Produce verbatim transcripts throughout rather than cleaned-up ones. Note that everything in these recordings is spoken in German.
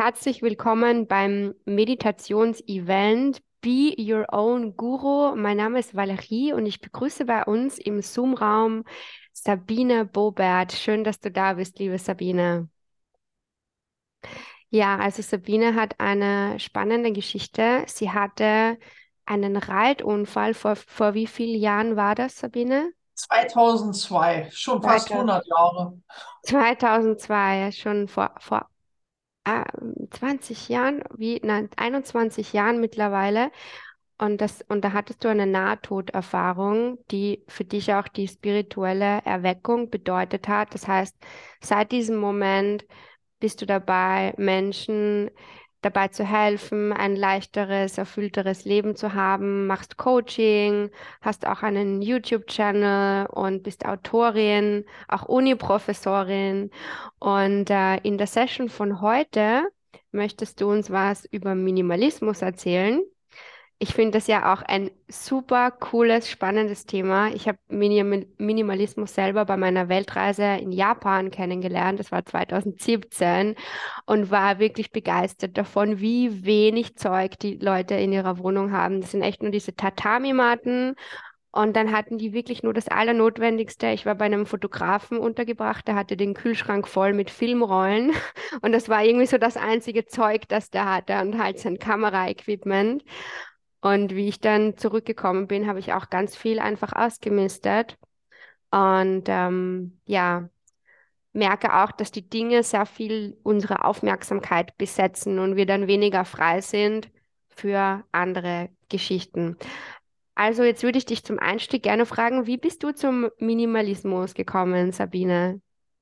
Herzlich willkommen beim Meditations-Event Be Your Own Guru. Mein Name ist Valerie und ich begrüße bei uns im Zoom-Raum Sabine Bobert. Schön, dass du da bist, liebe Sabine. Ja, also Sabine hat eine spannende Geschichte. Sie hatte einen Reitunfall. Vor, vor wie vielen Jahren war das, Sabine? zweitausendzwei, schon fast zweitausend. hundert Jahre. zweitausendzwei, ja, schon vor, vor ah, zwanzig Jahren, wie, nein, einundzwanzig Jahren mittlerweile. Und das, und da hattest du eine Nahtoderfahrung, die für dich auch die spirituelle Erweckung bedeutet hat. Das heißt, seit diesem Moment bist du dabei, Menschen dabei zu helfen, ein leichteres, erfüllteres Leben zu haben, machst Coaching, hast auch einen YouTube-Channel und bist Autorin, auch Uni-Professorin. Und äh, in der Session von heute möchtest du uns was über Minimalismus erzählen. Ich finde das ja auch ein super cooles, spannendes Thema. Ich habe Minim Minimalismus selber bei meiner Weltreise in Japan kennengelernt. Das war zwanzig siebzehn und war wirklich begeistert davon, wie wenig Zeug die Leute in ihrer Wohnung haben. Das sind echt nur diese Tatami-Matten und dann hatten die wirklich nur das Allernotwendigste. Ich war bei einem Fotografen untergebracht, der hatte den Kühlschrank voll mit Filmrollen und das war irgendwie so das einzige Zeug, das der hatte und halt sein Kameraequipment. Und wie ich dann zurückgekommen bin, habe ich auch ganz viel einfach ausgemistet. Und ähm, ja, merke auch, dass die Dinge sehr viel unsere Aufmerksamkeit besetzen und wir dann weniger frei sind für andere Geschichten. Also jetzt würde ich dich zum Einstieg gerne fragen, wie bist du zum Minimalismus gekommen, Sabine?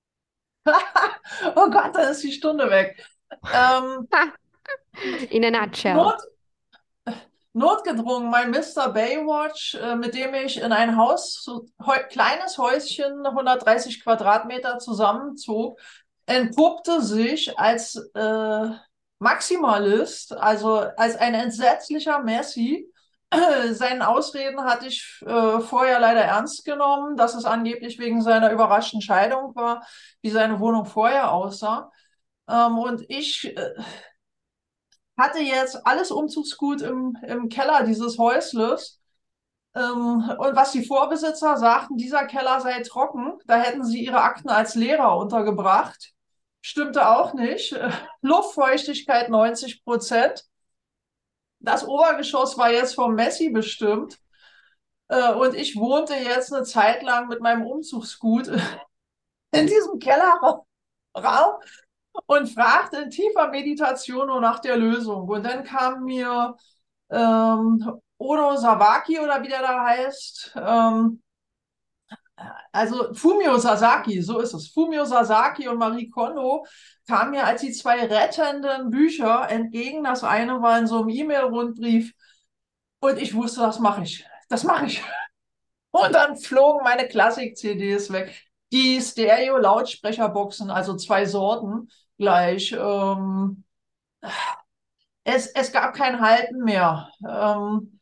Oh Gott, dann ist die Stunde weg. Ähm, Ha, in a nutshell. Not, notgedrungen, mein Mister Baywatch, äh, mit dem ich in ein Haus, so heu, kleines Häuschen, hundertdreißig Quadratmeter zusammenzog, entpuppte sich als äh, Maximalist, also als ein entsetzlicher Messi. Seinen Ausreden hatte ich äh, vorher leider ernst genommen, dass es angeblich wegen seiner überraschten Scheidung war, wie seine Wohnung vorher aussah. Ähm, und ich äh, hatte jetzt alles Umzugsgut im, im Keller dieses Häusles. Ähm, und was die Vorbesitzer sagten, dieser Keller sei trocken, da hätten sie ihre Akten als Lehrer untergebracht. Stimmte auch nicht. Äh, Luftfeuchtigkeit neunzig Prozent. Das Obergeschoss war jetzt vom Messi bestimmt. Äh, und ich wohnte jetzt eine Zeit lang mit meinem Umzugsgut in diesem Kellerraum und fragte in tiefer Meditation nur nach der Lösung. Und dann kam mir ähm, Ono Sawaki oder wie der da heißt, ähm, also Fumio Sasaki, so ist es. Fumio Sasaki und Marie Kondo kamen mir als die zwei rettenden Bücher entgegen. Das eine war in so einem E-Mail-Rundbrief und ich wusste, das mache ich. Das mache ich. Und dann flogen meine Klassik-C Ds weg. Die Stereo-Lautsprecherboxen, also zwei Sorten gleich. Ähm, es, es gab kein Halten mehr. Ähm,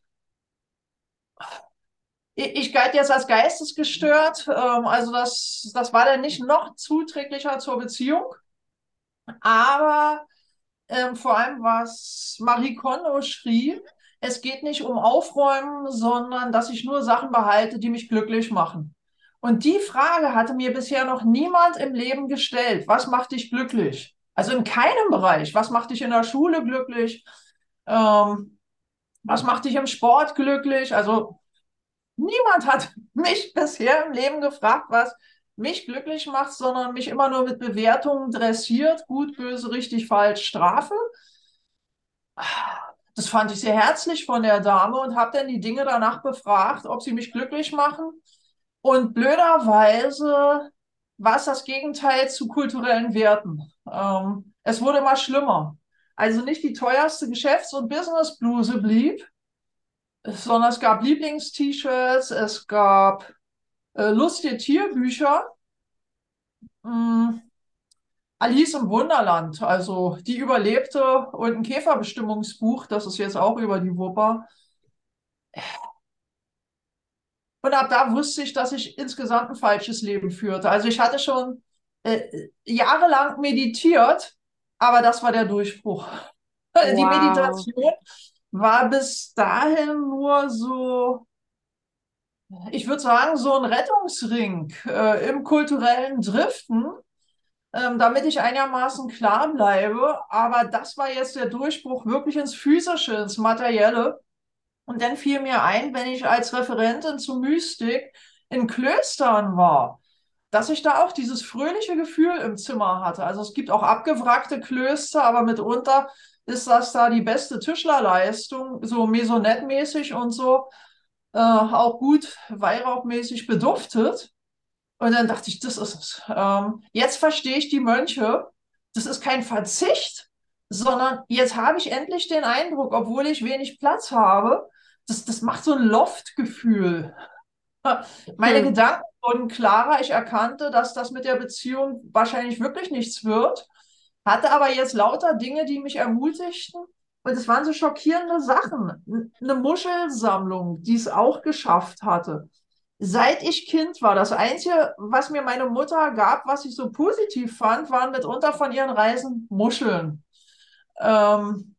ich, ich galt jetzt als geistesgestört. Ähm, also das, das war dann nicht noch zuträglicher zur Beziehung. Aber ähm, vor allem, was Marie Kondo schrieb, es geht nicht um Aufräumen, sondern dass ich nur Sachen behalte, die mich glücklich machen. Und die Frage hatte mir bisher noch niemand im Leben gestellt. Was macht dich glücklich? Also in keinem Bereich. Was macht dich in der Schule glücklich? Ähm, was macht dich im Sport glücklich? Also niemand hat mich bisher im Leben gefragt, was mich glücklich macht, sondern mich immer nur mit Bewertungen dressiert. Gut, böse, richtig, falsch, Strafe. Das fand ich sehr herzlich von der Dame und habe dann die Dinge danach befragt, ob sie mich glücklich machen. Und blöderweise war es das Gegenteil zu kulturellen Werten. Ähm, es wurde immer schlimmer. Also nicht die teuerste Geschäfts- und Businessbluse blieb, sondern es gab Lieblings-T-Shirts, es gab äh, lustige Tierbücher. Mh, Alice im Wunderland, also die überlebte und ein Käferbestimmungsbuch, das ist jetzt auch über die Wupper. Und ab da wusste ich, dass ich insgesamt ein falsches Leben führte. Also ich hatte schon äh, jahrelang meditiert, Aber das war der Durchbruch. Die Wow. Meditation war bis dahin nur so, ich würde sagen, so ein Rettungsring äh, im kulturellen Driften, ähm, damit ich einigermaßen klar bleibe. Aber das war jetzt der Durchbruch wirklich ins Physische, ins Materielle. Und dann fiel mir ein, wenn ich als Referentin zu Mystik in Klöstern war, dass ich da auch dieses fröhliche Gefühl im Zimmer hatte. Also es gibt auch abgewrackte Klöster, aber mitunter ist das da die beste Tischlerleistung, so Maisonette-mäßig und so, äh, auch gut weihrauchmäßig beduftet. Und dann dachte ich, das ist es. Ähm, jetzt verstehe ich die Mönche. Das ist kein Verzicht, sondern jetzt habe ich endlich den Eindruck, obwohl ich wenig Platz habe, das, das macht so ein Loftgefühl. Meine Hm. Gedanken wurden klarer. Ich erkannte, dass das mit der Beziehung wahrscheinlich wirklich nichts wird. Hatte aber jetzt lauter Dinge, die mich ermutigten. Und es waren so schockierende Sachen. Eine Muschelsammlung, die es auch geschafft hatte. Seit ich Kind war, das Einzige, was mir meine Mutter gab, was ich so positiv fand, waren mitunter von ihren Reisen Muscheln. Ähm,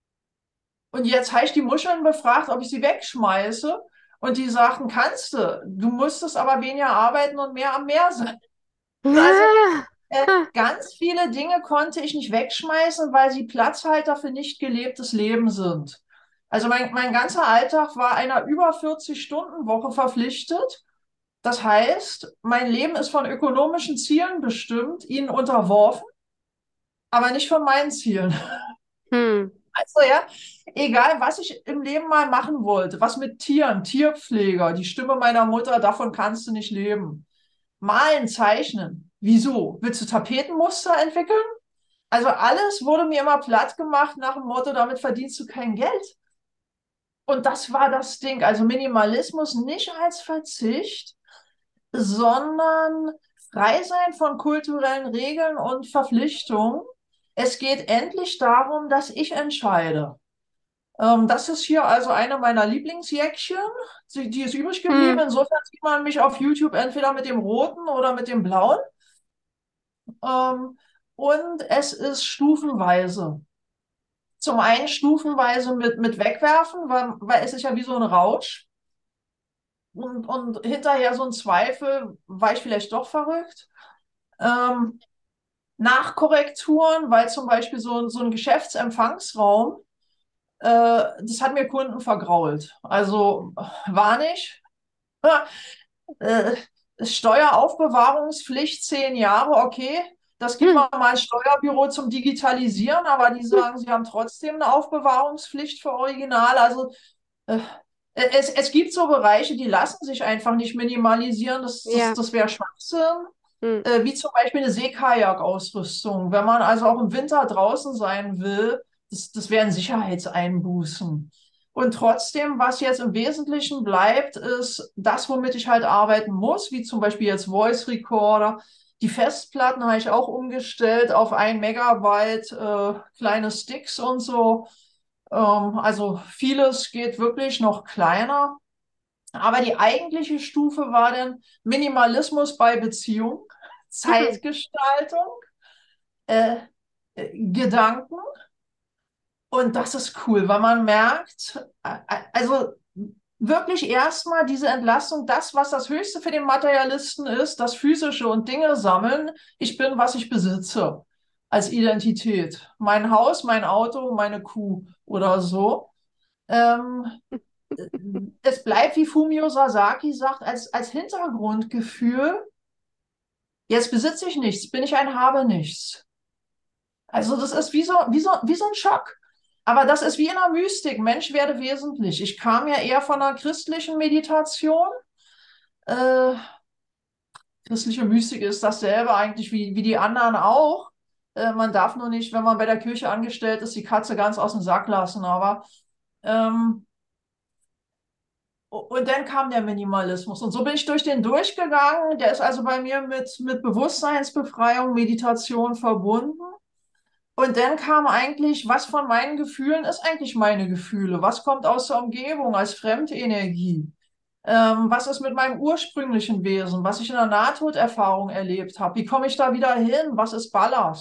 und jetzt habe ich die Muscheln befragt, ob ich sie wegschmeiße. Und die sagten, kannst du. Du musstest aber weniger arbeiten und mehr am Meer sein. Also Ah. äh, Ah. ganz viele Dinge konnte ich nicht wegschmeißen, weil sie Platzhalter für nicht gelebtes Leben sind. Also mein, mein ganzer Alltag war einer über vierzig-Stunden-Woche verpflichtet. Das heißt, mein Leben ist von ökonomischen Zielen bestimmt, ihnen unterworfen, aber nicht von meinen Zielen. Hm. Also ja, egal, was ich im Leben mal machen wollte, was mit Tieren, Tierpfleger, die Stimme meiner Mutter, davon kannst du nicht leben. Malen, zeichnen. Wieso? Willst du Tapetenmuster entwickeln? Also alles wurde mir immer platt gemacht nach dem Motto, damit verdienst du kein Geld. Und das war das Ding. Also Minimalismus nicht als Verzicht, sondern frei sein von kulturellen Regeln und Verpflichtungen. Es geht endlich darum, dass ich entscheide. Ähm, das ist hier also eine meiner Lieblingsjäckchen. Die, die ist übrig geblieben. Hm. Insofern sieht man mich auf YouTube entweder mit dem roten oder mit dem blauen. Ähm, und es ist stufenweise. Zum einen stufenweise mit, mit Wegwerfen, weil, weil es ist ja wie so ein Rausch. Und, und hinterher so ein Zweifel, war ich vielleicht doch verrückt? Ähm, Nachkorrekturen, weil zum Beispiel so, ein- so ein Geschäftsempfangsraum, äh, das hat mir Kunden vergrault. Also war nicht. Äh, Steueraufbewahrungspflicht zehn Jahre, okay. Das gibt Hm. man mal als Steuerbüro zum Digitalisieren, aber die Hm. sagen, sie haben trotzdem eine Aufbewahrungspflicht für Original. Also äh, es, es gibt so Bereiche, die lassen sich einfach nicht minimalisieren. Das, das, Ja. das wäre Schwachsinn. Hm. Äh, wie zum Beispiel eine Seekajak-Ausrüstung. Wenn man also auch im Winter draußen sein will, das, das wären Sicherheitseinbußen. Und trotzdem, was jetzt im Wesentlichen bleibt, ist das, womit ich halt arbeiten muss, wie zum Beispiel jetzt Voice Recorder. Die Festplatten habe ich auch umgestellt auf ein Megabyte äh, kleine Sticks und so. Ähm, also vieles geht wirklich noch kleiner. Aber die eigentliche Stufe war dann Minimalismus bei Beziehung, Hm. Zeitgestaltung, äh, äh, Gedanken. Und das ist cool, weil man merkt, äh, äh, also wirklich erstmal diese Entlastung, das, was das Höchste für den Materialisten ist, das Physische und Dinge sammeln. Ich bin, was ich besitze als Identität. Mein Haus, mein Auto, meine Kuh oder so. Ähm, Es bleibt, wie Fumio Sasaki sagt, als, als Hintergrundgefühl, jetzt besitze ich nichts, bin ich ein Habe nichts. Also das ist wie so, wie so, wie so ein Schock. Aber das ist wie in der Mystik, Mensch werde wesentlich. Ich kam ja eher von einer christlichen Meditation. Äh, Christliche Mystik ist dasselbe eigentlich wie, wie die anderen auch. Äh, man darf nur nicht, wenn man bei der Kirche angestellt ist, die Katze ganz aus dem Sack lassen. Aber ähm, und dann kam der Minimalismus. Und so bin ich durch den durchgegangen. Der ist also bei mir mit, mit Bewusstseinsbefreiung, Meditation verbunden. Und dann kam eigentlich, was von meinen Gefühlen ist eigentlich meine Gefühle? Was kommt aus der Umgebung als Fremdenergie? Ähm, was ist mit meinem ursprünglichen Wesen, was ich in der Nahtoderfahrung erlebt habe? Wie komme ich da wieder hin? Was ist Ballast?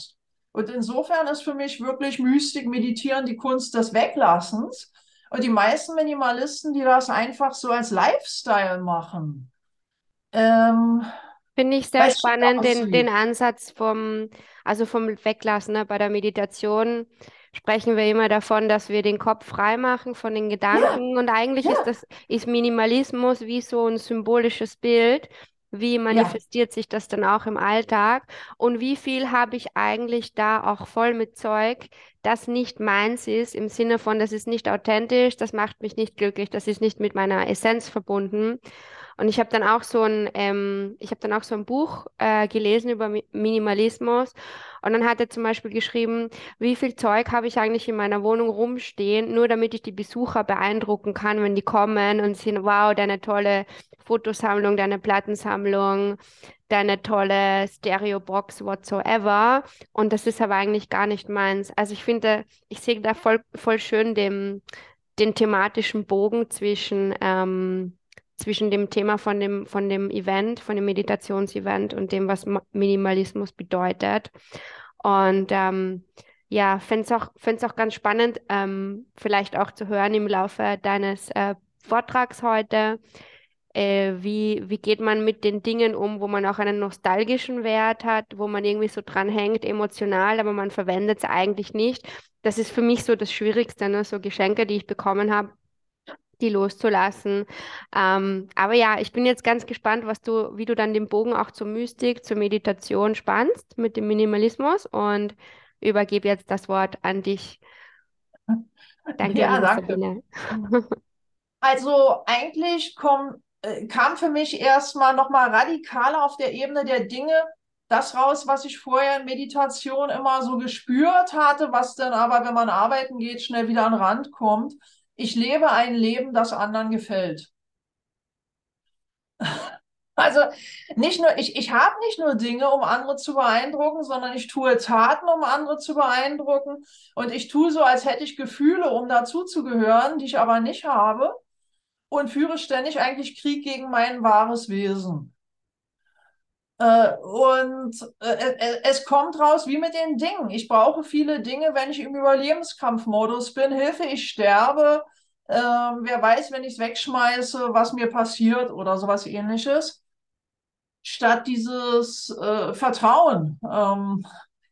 Und insofern ist für mich wirklich Mystik, Meditieren die Kunst des Weglassens. Und die meisten Minimalisten, die das einfach so als Lifestyle machen, ähm, Finde ich sehr weil es schick spannend, den, den aussieht. Ansatz vom, also vom Weglassen. Ne? Bei der Meditation sprechen wir immer davon, dass wir den Kopf frei machen von den Ja, Gedanken. Und eigentlich ist ja, das, ist Minimalismus wie so ein symbolisches Bild. Wie ja. manifestiert sich das dann auch im Alltag? Und wie viel habe ich eigentlich da auch voll mit Zeug, das nicht meins ist, im Sinne von, das ist nicht authentisch, das macht mich nicht glücklich, das ist nicht mit meiner Essenz verbunden. Und ich habe dann auch so ein, ähm, ich habe dann auch so ein Buch äh, gelesen über Mi Minimalismus. Und dann hat er zum Beispiel geschrieben, wie viel Zeug habe ich eigentlich in meiner Wohnung rumstehen, nur damit ich die Besucher beeindrucken kann, wenn die kommen und sehen, wow, deine tolle Fotosammlung, deine Plattensammlung, deine tolle Stereobox, whatsoever. Und das ist aber eigentlich gar nicht meins. Also ich finde, ich sehe da voll, voll schön den, den thematischen Bogen zwischen ähm, zwischen dem Thema von dem, von dem Event, von dem Meditationsevent und dem, was Ma- Minimalismus bedeutet. Und ähm, ja, fände es auch, fänd's auch ganz spannend, ähm, vielleicht auch zu hören im Laufe deines äh, Vortrags heute, äh, wie, wie geht man mit den Dingen um, wo man auch einen nostalgischen Wert hat, wo man irgendwie so dran hängt, emotional, aber man verwendet es eigentlich nicht. Das ist für mich so das Schwierigste, ne? So Geschenke, die ich bekommen habe, die loszulassen. Ähm, aber ja, ich bin jetzt ganz gespannt, was du, wie du dann den Bogen auch zur Mystik, zur Meditation spannst mit dem Minimalismus und übergebe jetzt das Wort an dich. Danke, Ja, liebe danke. Sabine. Also eigentlich komm, äh, kam für mich erstmal nochmal radikaler auf der Ebene der Dinge das raus, was ich vorher in Meditation immer so gespürt hatte, was dann aber, wenn man arbeiten geht, schnell wieder an den Rand kommt. Ich lebe ein Leben, das anderen gefällt. Also nicht nur, ich, ich habe nicht nur Dinge, um andere zu beeindrucken, sondern ich tue Taten, um andere zu beeindrucken. Und ich tue so, als hätte ich Gefühle, um dazuzugehören, die ich aber nicht habe. Und führe ständig eigentlich Krieg gegen mein wahres Wesen. Äh, und äh, äh, es kommt raus wie mit den Dingen. Ich brauche viele Dinge, wenn ich im Überlebenskampfmodus bin. Hilfe, ich sterbe. Ähm, wer weiß, wenn ich es wegschmeiße, was mir passiert oder sowas ähnliches. Statt dieses äh, Vertrauen. Ähm,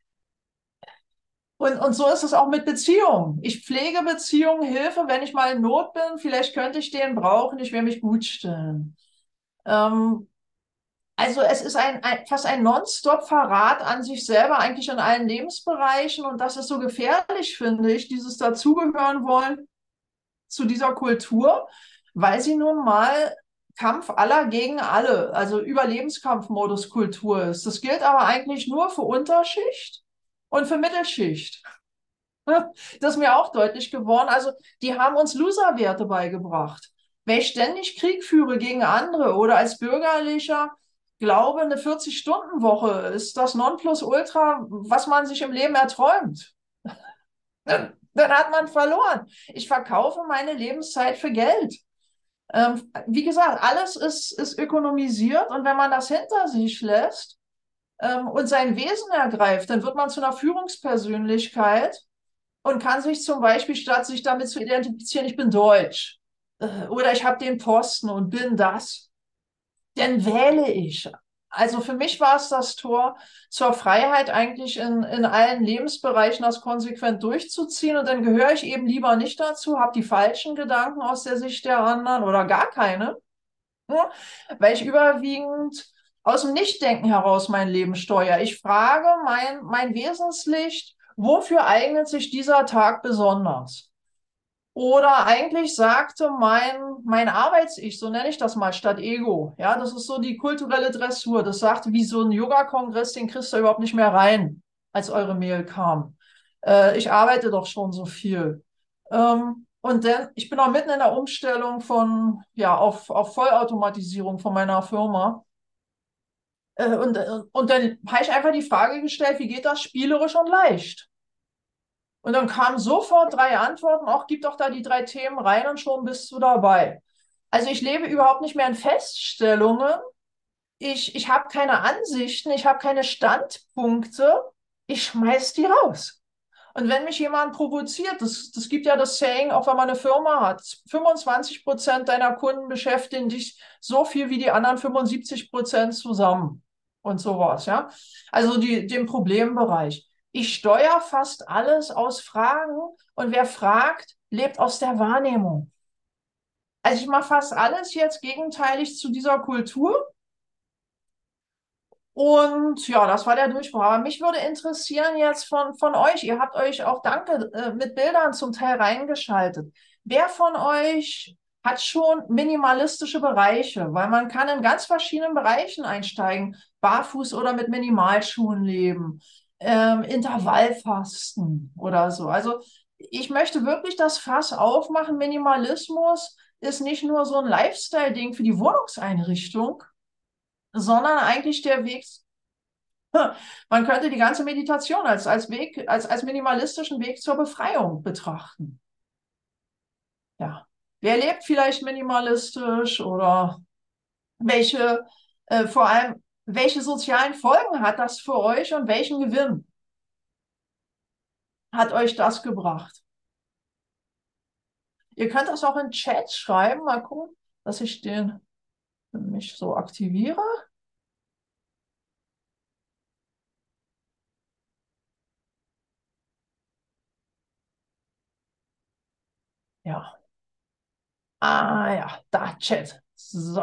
und, und so ist es auch mit Beziehungen. Ich pflege Beziehungen, Hilfe, wenn ich mal in Not bin. Vielleicht könnte ich den brauchen, ich will mich gut stellen. Ähm, Also es ist ein, ein, fast ein Nonstop-Verrat an sich selber, eigentlich in allen Lebensbereichen. Und das ist so gefährlich, finde ich, dieses Dazugehören wollen zu dieser Kultur, weil sie nun mal Kampf aller gegen alle, also Überlebenskampfmodus Kultur ist. Das gilt aber eigentlich nur für Unterschicht und für Mittelschicht. Das ist mir auch deutlich geworden. Also die haben uns Loserwerte beigebracht. Wenn ich ständig Krieg führe gegen andere oder als Bürgerlicher glaube, eine vierzig-Stunden-Woche ist das Nonplusultra, was man sich im Leben erträumt. Dann, dann hat man verloren. Ich verkaufe meine Lebenszeit für Geld. Ähm, wie gesagt, alles ist, ist ökonomisiert und wenn man das hinter sich lässt ähm, und sein Wesen ergreift, dann wird man zu einer Führungspersönlichkeit und kann sich zum Beispiel, statt sich damit zu identifizieren, ich bin deutsch äh, oder ich habe den Posten und bin das, dann wähle ich. Also für mich war es das Tor zur Freiheit, eigentlich in, in allen Lebensbereichen das konsequent durchzuziehen. Und dann gehöre ich eben lieber nicht dazu, habe die falschen Gedanken aus der Sicht der anderen oder gar keine, ne? Weil ich überwiegend aus dem Nichtdenken heraus mein Leben steuere. Ich frage mein, mein Wesenslicht, wofür eignet sich dieser Tag besonders? Oder eigentlich sagte mein, mein Arbeits-Ich, so nenne ich das mal, statt Ego. Ja, das ist so die kulturelle Dressur. Das sagte, wie so ein Yoga-Kongress, den kriegst du überhaupt nicht mehr rein, als eure Mail kam. Äh, ich arbeite doch schon so viel. Ähm, und dann, ich bin auch mitten in der Umstellung von, ja, auf, auf Vollautomatisierung von meiner Firma. Äh, und, äh, und dann habe ich einfach die Frage gestellt, wie geht das spielerisch und leicht? Und dann kamen sofort drei Antworten, auch gib doch da die drei Themen rein und schon bist du dabei. Also ich lebe überhaupt nicht mehr in Feststellungen. Ich, ich habe keine Ansichten, ich habe keine Standpunkte. ich schmeiß die raus. Und wenn mich jemand provoziert, das, das gibt ja das Saying, auch wenn man eine Firma hat, fünfundzwanzig Prozent deiner Kunden beschäftigen dich so viel wie die anderen fünfundsiebzig Prozent zusammen und sowas, ja. Also die, den Problembereich. Ich steuere fast alles aus Fragen und wer fragt, lebt aus der Wahrnehmung. Also ich mache fast alles jetzt gegenteilig zu dieser Kultur. Und ja, das war der Durchbruch. Aber mich würde interessieren jetzt von, von euch, ihr habt euch auch, danke, äh, mit Bildern zum Teil reingeschaltet. Wer von euch hat schon minimalistische Bereiche? Weil man kann in ganz verschiedenen Bereichen einsteigen. Barfuß oder mit Minimalschuhen leben, ähm, Intervallfasten oder so. Also ich möchte wirklich das Fass aufmachen. Minimalismus ist nicht nur so ein Lifestyle-Ding für die Wohnungseinrichtung, sondern eigentlich der Weg. Man könnte die ganze Meditation als, als Weg, als, als minimalistischen Weg zur Befreiung betrachten. Ja. Wer lebt vielleicht minimalistisch oder welche, äh, vor allem, welche sozialen Folgen hat das für euch und welchen Gewinn hat euch das gebracht? Ihr könnt das auch in Chat schreiben. Mal gucken, dass ich den für mich so aktiviere. Ja. Ah ja, da, Chat. So.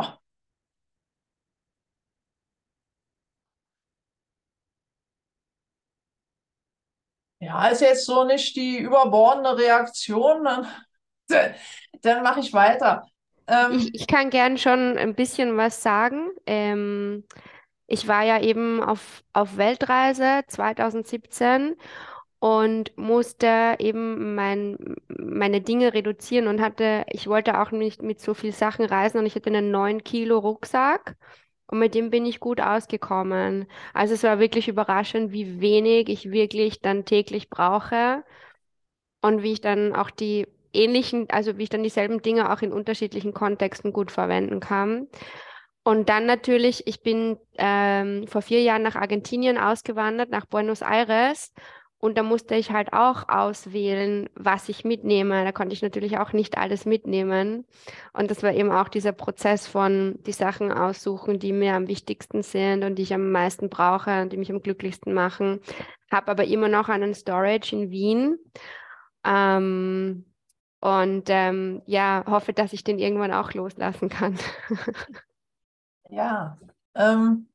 Ja, ist jetzt so nicht die überbordende Reaktion, dann, dann mache ich weiter. Ich, Ähm, ich kann gern schon ein bisschen was sagen. Ähm, ich war ja eben auf, auf Weltreise zwanzig siebzehn und musste eben mein, meine Dinge reduzieren und hatte, ich wollte auch nicht mit so viel Sachen reisen und ich hatte einen neun Kilo Rucksack und mit dem bin ich gut ausgekommen. Also es war wirklich überraschend, wie wenig ich wirklich dann täglich brauche und wie ich dann auch die ähnlichen, also wie ich dann dieselben Dinge auch in unterschiedlichen Kontexten gut verwenden kann. Und dann natürlich, ich bin ähm, vor vier Jahren nach Argentinien ausgewandert, nach Buenos Aires. Und da musste ich halt auch auswählen, was ich mitnehme. Da konnte ich natürlich auch nicht alles mitnehmen. Und das war eben auch dieser Prozess von die Sachen aussuchen, die mir am wichtigsten sind und die ich am meisten brauche und die mich am glücklichsten machen. Habe aber immer noch einen Storage in Wien. Ähm, und ähm, ja, hoffe, dass ich den irgendwann auch loslassen kann. ja, ähm,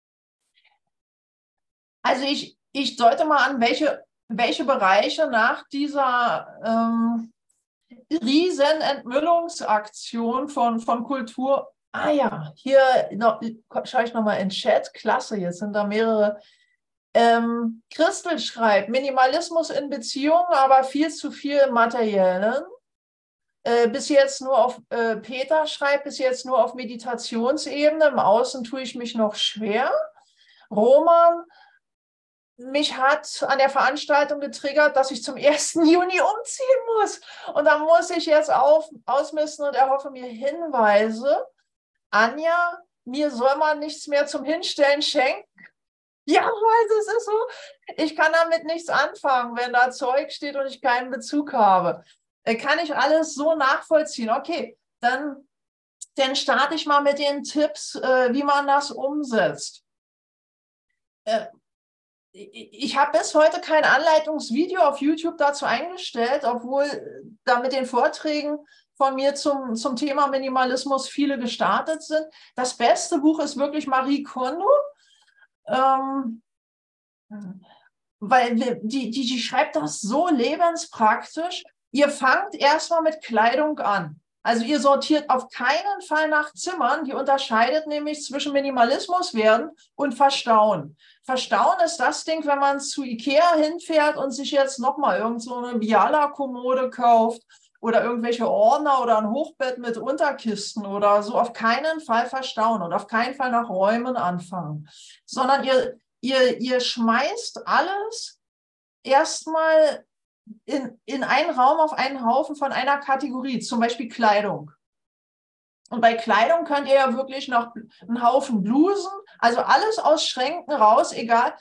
also ich, ich deute mal an, welche, welche Bereiche nach dieser ähm, riesen Entmüllungsaktion von, von Kultur. Ah ja, hier noch, schaue ich nochmal in Chat. Klasse, jetzt sind da mehrere. Ähm, Christel schreibt, Minimalismus in Beziehungen, aber viel zu viel im Materiellen. Äh, bis jetzt nur auf, äh, Peter schreibt, bis jetzt nur auf Meditationsebene. Im Außen tue ich mich noch schwer. Roman, mich hat an der Veranstaltung getriggert, dass ich zum ersten Juni umziehen muss. Und da muss ich jetzt auf, ausmisten und erhoffe mir Hinweise. Anja, mir soll man nichts mehr zum Hinstellen schenken. Ja, weil es ist so, ich kann damit nichts anfangen, wenn da Zeug steht und ich keinen Bezug habe. Äh, Kann ich alles so nachvollziehen? Okay, dann, dann starte ich mal mit den Tipps, äh, wie man das umsetzt. Äh, Ich habe bis heute kein Anleitungsvideo auf YouTube dazu eingestellt, obwohl da mit den Vorträgen von mir zum, zum Thema Minimalismus viele gestartet sind. Das beste Buch ist wirklich Marie Kondo. Ähm, weil die, die, die schreibt das so lebenspraktisch. Ihr fangt erstmal mit Kleidung an. Also ihr sortiert auf keinen Fall nach Zimmern. Die unterscheidet nämlich zwischen Minimalismus werden und Verstauen. Verstauen ist das Ding, wenn man zu Ikea hinfährt und sich jetzt nochmal irgend so eine Biala-Kommode kauft oder irgendwelche Ordner oder ein Hochbett mit Unterkisten oder so. Auf keinen Fall verstauen und auf keinen Fall nach Räumen anfangen, sondern ihr Ihr, ihr schmeißt alles erstmal in, in einen Raum auf einen Haufen von einer Kategorie, zum Beispiel Kleidung. Und bei Kleidung könnt ihr ja wirklich noch einen Haufen Blusen, also alles aus Schränken raus, egal.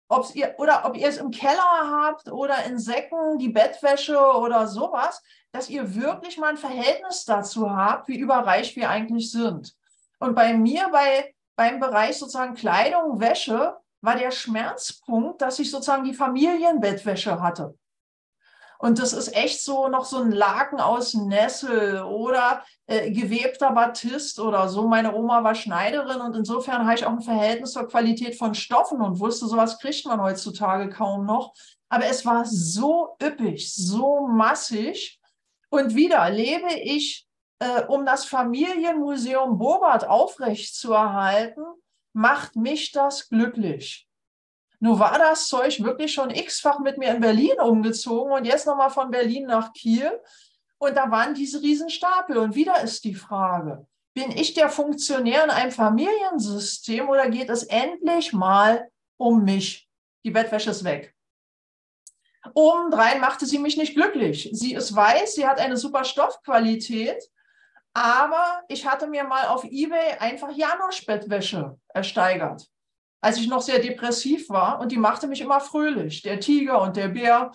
ob's ihr, oder ob ihr es im Keller habt oder in Säcken, die Bettwäsche oder sowas, dass ihr wirklich mal ein Verhältnis dazu habt, wie überreich wir eigentlich sind. Und bei mir, bei, beim Bereich sozusagen Kleidung, Wäsche, war der Schmerzpunkt, dass ich sozusagen die Familienbettwäsche hatte. Und das ist echt so noch so ein Laken aus Nessel oder äh, gewebter Batist oder so. Meine Oma war Schneiderin und insofern habe ich auch ein Verhältnis zur Qualität von Stoffen und wusste, sowas kriegt man heutzutage kaum noch. Aber es war so üppig, so massig. Und wieder lebe ich, äh, um das Familienmuseum Bobart aufrechtzuerhalten, macht mich das glücklich. Nun war das Zeug wirklich schon x-fach mit mir in Berlin umgezogen und jetzt nochmal von Berlin nach Kiel. Und da waren diese Riesenstapel. Und wieder ist die Frage, bin ich der Funktionär in einem Familiensystem oder geht es endlich mal um mich? Die Bettwäsche ist weg. Obendrein machte sie mich nicht glücklich. Sie ist weiß, sie hat eine super Stoffqualität, aber ich hatte mir mal auf eBay einfach Janosch-Bettwäsche ersteigert, als ich noch sehr depressiv war, und die machte mich immer fröhlich. Der Tiger und der Bär.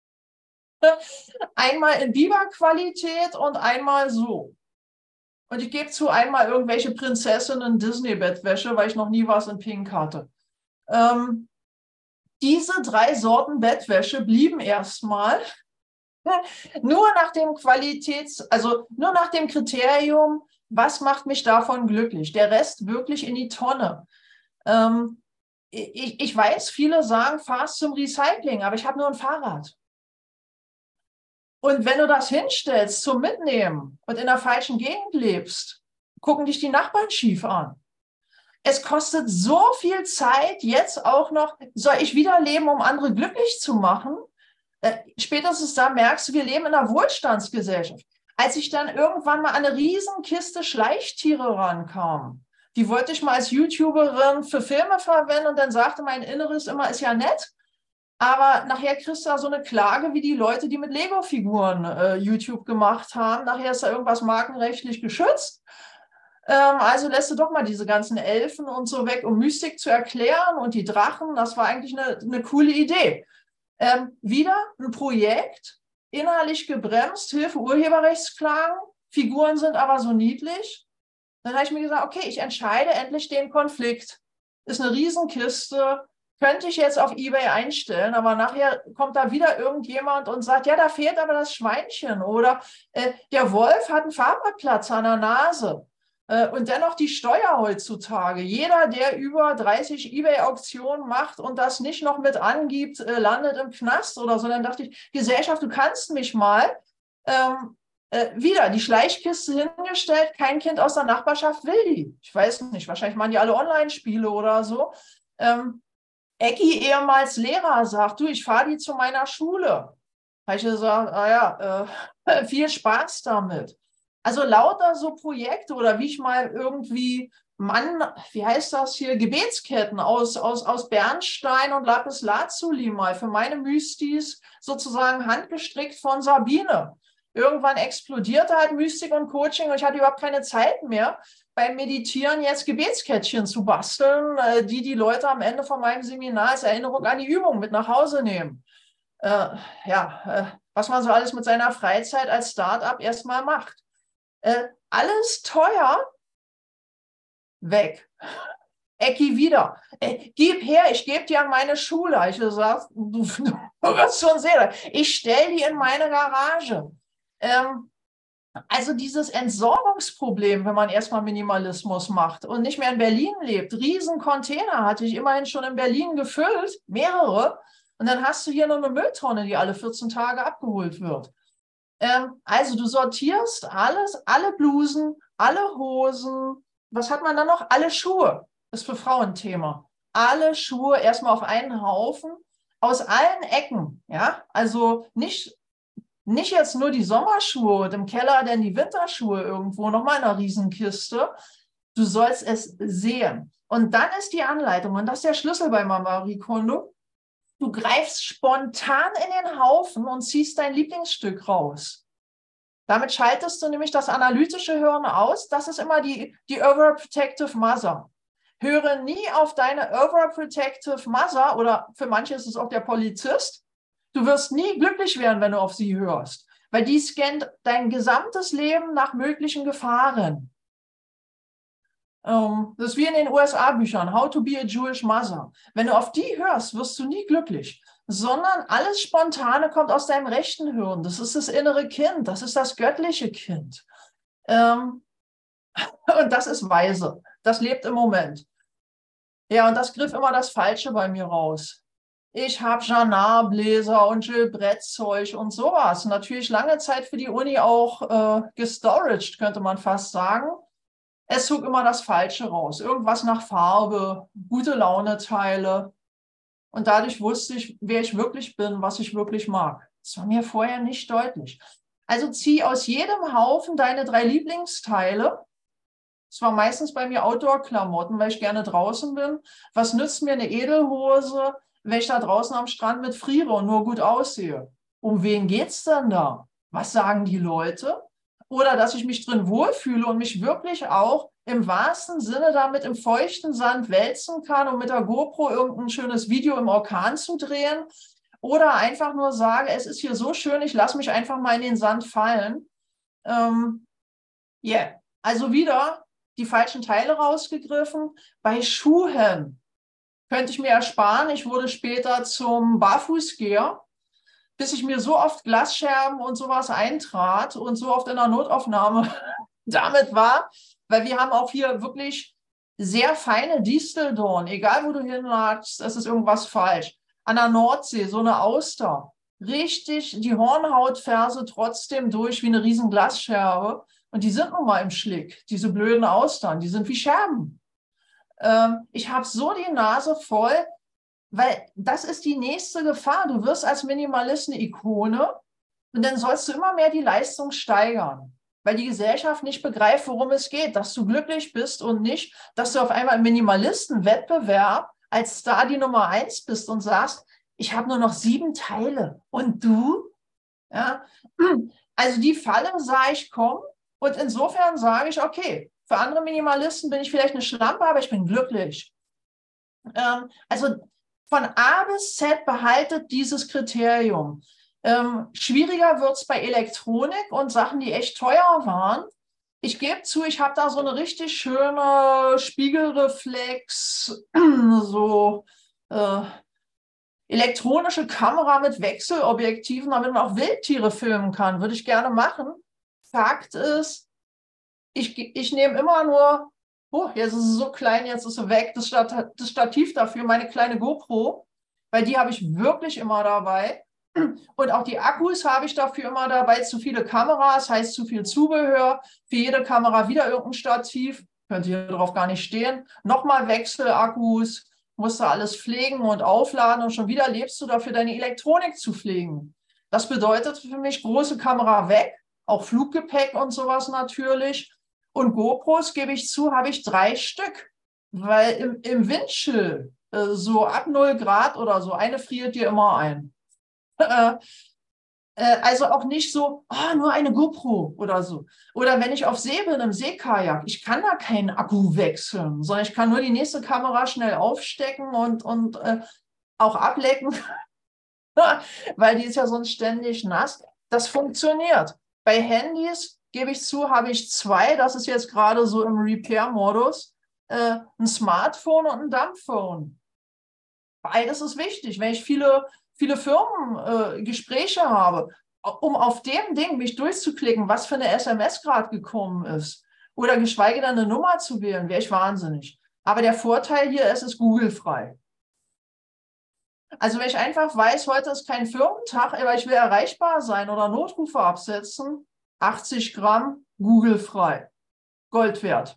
Einmal in Biberqualität und einmal so. Und ich gebe zu, einmal irgendwelche Prinzessinnen Disney-Bettwäsche, weil ich noch nie was in Pink hatte. Ähm, diese drei Sorten Bettwäsche blieben erstmal nur nach dem Qualitäts-, also nur nach dem Kriterium, was macht mich davon glücklich? Der Rest wirklich in die Tonne. Ähm, ich, ich weiß, viele sagen, fahrst zum Recycling, aber ich habe nur ein Fahrrad. Und wenn du das hinstellst zum Mitnehmen und in der falschen Gegend lebst, gucken dich die Nachbarn schief an. Es kostet so viel Zeit, jetzt auch noch, soll ich wieder leben, um andere glücklich zu machen? Äh, spätestens da merkst du, wir leben in einer Wohlstandsgesellschaft. Als ich dann irgendwann mal an eine Riesenkiste Schleichtiere rankam, die wollte ich mal als YouTuberin für Filme verwenden und dann sagte mein Inneres immer, ist ja nett, aber nachher kriegst du da so eine Klage wie die Leute, die mit Lego-Figuren äh, YouTube gemacht haben. Nachher ist da irgendwas markenrechtlich geschützt. Ähm, also lässt du doch mal diese ganzen Elfen und so weg, um Mystik zu erklären, und die Drachen, das war eigentlich eine, eine coole Idee. Ähm, wieder ein Projekt, innerlich gebremst, Hilfe, Urheberrechtsklagen, Figuren sind aber so niedlich. Dann habe ich mir gesagt, okay, ich entscheide endlich den Konflikt. Ist eine Riesenkiste, könnte ich jetzt auf eBay einstellen, aber nachher kommt da wieder irgendjemand und sagt, ja, da fehlt aber das Schweinchen oder äh, der Wolf hat einen Farbabplatz an der Nase. Äh, und dennoch die Steuer heutzutage. Jeder, der über dreißig eBay-Auktionen macht und das nicht noch mit angibt, äh, landet im Knast oder so. Dann dachte ich, Gesellschaft, du kannst mich mal. Ähm, Äh, wieder die Schleichkiste hingestellt, kein Kind aus der Nachbarschaft will die. Ich weiß nicht, wahrscheinlich machen die alle Online-Spiele oder so. Ähm, Ecki, ehemals Lehrer, sagt, du, ich fahre die zu meiner Schule. Habe ich gesagt, ah ja, äh, viel Spaß damit. Also lauter so Projekte, oder wie ich mal irgendwie, Mann, wie heißt das hier, Gebetsketten aus, aus, aus Bernstein und Lapis Lazuli mal für meine Mystis sozusagen handgestrickt von Sabine. Irgendwann explodierte halt Mystik und Coaching und ich hatte überhaupt keine Zeit mehr, beim Meditieren jetzt Gebetskettchen zu basteln, die die Leute am Ende von meinem Seminar als Erinnerung an die Übung mit nach Hause nehmen. Äh, ja, äh, was man so alles mit seiner Freizeit als Start-up erstmal macht. Äh, alles teuer, weg. Ecki wieder. Äh, gib her, ich gebe die an meine Schule. Ich gesagt, du, du wirst schon sehen. Ich stelle die in meine Garage. Ähm, also dieses Entsorgungsproblem, wenn man erstmal Minimalismus macht und nicht mehr in Berlin lebt. Riesencontainer hatte ich immerhin schon in Berlin gefüllt, mehrere. Und dann hast du hier nur eine Mülltonne, die alle vierzehn Tage abgeholt wird. Ähm, also du sortierst alles, alle Blusen, alle Hosen. Was hat man dann noch? Alle Schuhe. Das ist für Frauen ein Thema. Alle Schuhe erstmal auf einen Haufen aus allen Ecken. Ja, also nicht Nicht jetzt nur die Sommerschuhe und im Keller dann die Winterschuhe irgendwo, nochmal in einer Riesenkiste. Du sollst es sehen. Und dann ist die Anleitung, und das ist der Schlüssel bei Marie Kondo. Du greifst spontan in den Haufen und ziehst dein Lieblingsstück raus. Damit schaltest du nämlich das analytische Hirn aus. Das ist immer die, die Overprotective Mother. Höre nie auf deine overprotective Mother oder für manche ist es auch der Polizist. Du wirst nie glücklich werden, wenn du auf sie hörst, weil die scannt dein gesamtes Leben nach möglichen Gefahren. Um, das ist wie in den U S A-Büchern, How to be a Jewish Mother. Wenn du auf die hörst, wirst du nie glücklich, sondern alles Spontane kommt aus deinem rechten Hirn. Das ist das innere Kind, das ist das göttliche Kind. Um, und das ist weise, das lebt im Moment. Ja, und das griff immer das Falsche bei mir raus. Ich habe Janarbläser und Gilbrettzeug und sowas. Natürlich lange Zeit für die Uni auch äh, gestoraged, könnte man fast sagen. Es zog immer das Falsche raus. Irgendwas nach Farbe, gute Laune-Teile. Und dadurch wusste ich, wer ich wirklich bin, was ich wirklich mag. Das war mir vorher nicht deutlich. Also zieh aus jedem Haufen deine drei Lieblingsteile. Es war meistens bei mir Outdoor-Klamotten, weil ich gerne draußen bin. Was nützt mir eine Edelhose, wenn ich da draußen am Strand mit friere und nur gut aussehe? Um wen geht's denn da? Was sagen die Leute? Oder dass ich mich drin wohlfühle und mich wirklich auch im wahrsten Sinne damit im feuchten Sand wälzen kann, um mit der GoPro irgendein schönes Video im Orkan zu drehen. Oder einfach nur sage, es ist hier so schön, ich lasse mich einfach mal in den Sand fallen. Ähm, yeah. Also wieder die falschen Teile rausgegriffen. Bei Schuhen könnte ich mir ersparen. Ich wurde später zum Barfußgeher, bis ich mir so oft Glasscherben und sowas eintrat und so oft in der Notaufnahme damit war, weil wir haben auch hier wirklich sehr feine Disteldorn. Egal, wo du hinlatschst, es ist irgendwas falsch. An der Nordsee, so eine Auster. Richtig die Hornhautferse trotzdem durch wie eine riesen Glasscherbe. Und die sind nun mal im Schlick, diese blöden Austern, die sind wie Scherben. Ähm, ich habe so die Nase voll, weil das ist die nächste Gefahr. Du wirst als Minimalist eine Ikone und dann sollst du immer mehr die Leistung steigern, weil die Gesellschaft nicht begreift, worum es geht, dass du glücklich bist und nicht, dass du auf einmal im Minimalistenwettbewerb als Star die Nummer eins bist und sagst, ich habe nur noch sieben Teile. Und du? Ja? Also die Falle sah ich kommen. Und insofern sage ich, okay, für andere Minimalisten bin ich vielleicht eine Schlampe, aber ich bin glücklich. Ähm, also von A bis Z behaltet dieses Kriterium. Ähm, schwieriger wird es bei Elektronik und Sachen, die echt teuer waren. Ich gebe zu, ich habe da so eine richtig schöne Spiegelreflex, so äh, elektronische Kamera mit Wechselobjektiven, damit man auch Wildtiere filmen kann. Würde ich gerne machen. Fakt ist, ich, ich nehme immer nur, oh, jetzt ist es so klein, jetzt ist sie weg, das, Stat das Stativ dafür, meine kleine GoPro, weil die habe ich wirklich immer dabei. Und auch die Akkus habe ich dafür immer dabei. Zu viele Kameras heißt zu viel Zubehör. Für jede Kamera wieder irgendein Stativ. Könnte hier drauf gar nicht stehen. Nochmal Wechselakkus. Musst du alles pflegen und aufladen und schon wieder lebst du dafür, deine Elektronik zu pflegen. Das bedeutet für mich große Kamera weg, auch Fluggepäck und sowas natürlich. Und GoPros, gebe ich zu, habe ich drei Stück, weil im, im Windchill, äh, so ab null Grad oder so, eine friert dir immer ein. Äh, äh, also auch nicht so, oh, nur eine GoPro oder so. Oder wenn ich auf See bin, im Seekajak, ich kann da keinen Akku wechseln, sondern ich kann nur die nächste Kamera schnell aufstecken und, und äh, auch ablecken, weil die ist ja sonst ständig nass. Das funktioniert. Bei Handys, gebe ich zu, habe ich zwei, das ist jetzt gerade so im Repair-Modus, äh, ein Smartphone und ein Dumbphone. Beides ist wichtig, wenn ich viele, viele Firmengespräche äh, habe, um auf dem Ding mich durchzuklicken, was für eine S M S gerade gekommen ist oder geschweige denn eine Nummer zu wählen, wäre ich wahnsinnig. Aber der Vorteil hier ist, es ist Google-frei. Also wenn ich einfach weiß, heute ist kein Firmentag, aber ich will erreichbar sein oder Notrufe absetzen, achtzig Gramm, Google-frei, Gold wert.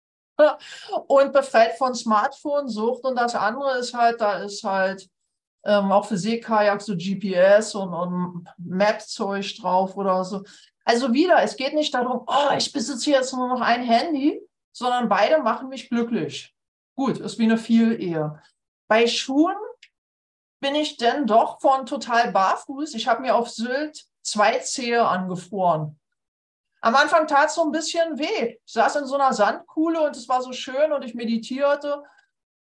Und befreit von Smartphone-Sucht. Und das andere ist halt, da ist halt ähm, auch für Seekajak so G P S und, und Map-Zeug drauf oder so. Also wieder, es geht nicht darum, oh, ich besitze jetzt nur noch ein Handy, sondern beide machen mich glücklich. Gut, ist wie eine Vielehe. Bei Schuhen bin ich denn doch von total barfuß. Ich habe mir auf Sylt zwei Zehe angefroren. Am Anfang tat es so ein bisschen weh. Ich saß in so einer Sandkuhle und es war so schön und ich meditierte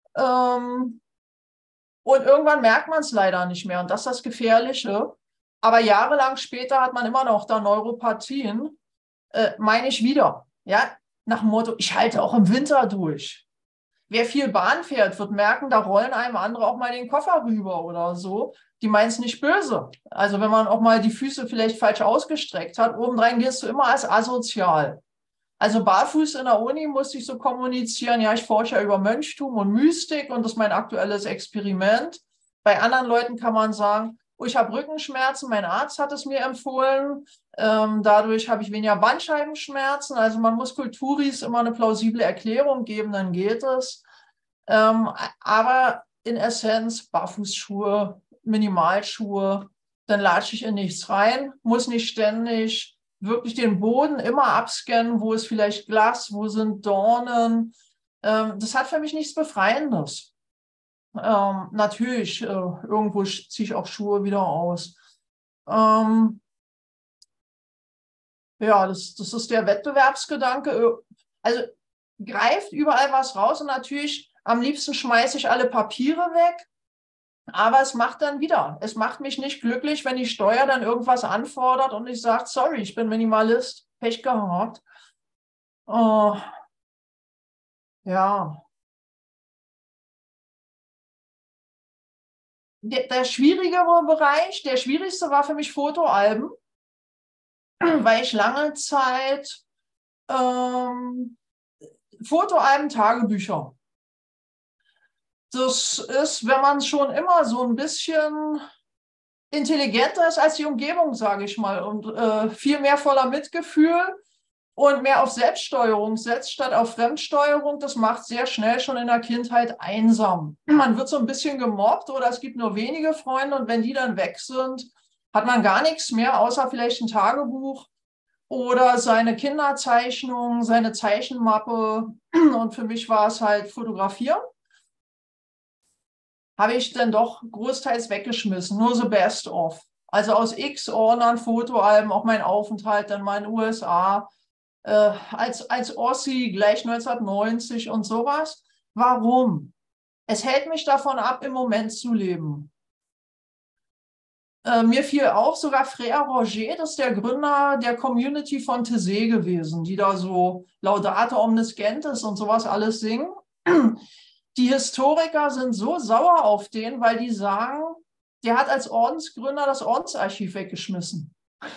Ähm, und irgendwann merkt man es leider nicht mehr. Und das ist das Gefährliche. Aber jahrelang später hat man immer noch da Neuropathien. Äh, meine ich wieder. Ja, nach dem Motto, ich halte auch im Winter durch. Wer viel Bahn fährt, wird merken, da rollen einem andere auch mal den Koffer rüber oder so. Die meinen es nicht böse. Also wenn man auch mal die Füße vielleicht falsch ausgestreckt hat, obendrein gehst du immer als asozial. Also barfuß in der Uni musste ich so kommunizieren, ja, ich forsche ja über Mönchtum und Mystik und das ist mein aktuelles Experiment. Bei anderen Leuten kann man sagen, oh, ich habe Rückenschmerzen, mein Arzt hat es mir empfohlen, ähm, dadurch habe ich weniger Bandscheibenschmerzen. Also man muss Kulturis immer eine plausible Erklärung geben, dann geht es. Ähm, aber in Essenz Barfußschuhe, Minimalschuhe, dann latsche ich in nichts rein, muss nicht ständig wirklich den Boden immer abscannen, wo ist vielleicht Glas, wo sind Dornen. Ähm, das hat für mich nichts Befreiendes. Ähm, natürlich, äh, irgendwo ziehe ich auch Schuhe wieder aus. Ähm, ja, das, das ist der Wettbewerbsgedanke. Also greift überall was raus und natürlich am liebsten schmeiße ich alle Papiere weg. Aber es macht dann wieder. Es macht mich nicht glücklich, wenn die Steuer dann irgendwas anfordert und ich sage, sorry, ich bin Minimalist, Pech gehabt. Oh, ja. Der, der schwierigere Bereich, der schwierigste war für mich Fotoalben, weil ich lange Zeit ähm, Fotoalben, Tagebücher. Das ist, wenn man schon immer so ein bisschen intelligenter ist als die Umgebung, sage ich mal, und äh, viel mehr voller Mitgefühl und mehr auf Selbststeuerung setzt statt auf Fremdsteuerung, das macht sehr schnell schon in der Kindheit einsam. Man wird so ein bisschen gemobbt oder es gibt nur wenige Freunde und wenn die dann weg sind, hat man gar nichts mehr, außer vielleicht ein Tagebuch oder seine Kinderzeichnung, seine Zeichenmappe. Und für mich war es halt Fotografieren. Habe ich dann doch großteils weggeschmissen, nur so best of. Also aus X Ordnern, Fotoalben, auch mein Aufenthalt dann mal in den U S A, äh, als, als Ossi gleich neunzehnhundertneunzig und sowas. Warum? Es hält mich davon ab, im Moment zu leben. Äh, mir fiel auf, sogar Frère Roger, das ist der Gründer der Community von Taizé gewesen, die da so Laudate omnis gentes und sowas alles singen. Die Historiker sind so sauer auf den, weil die sagen, der hat als Ordensgründer das Ordensarchiv weggeschmissen.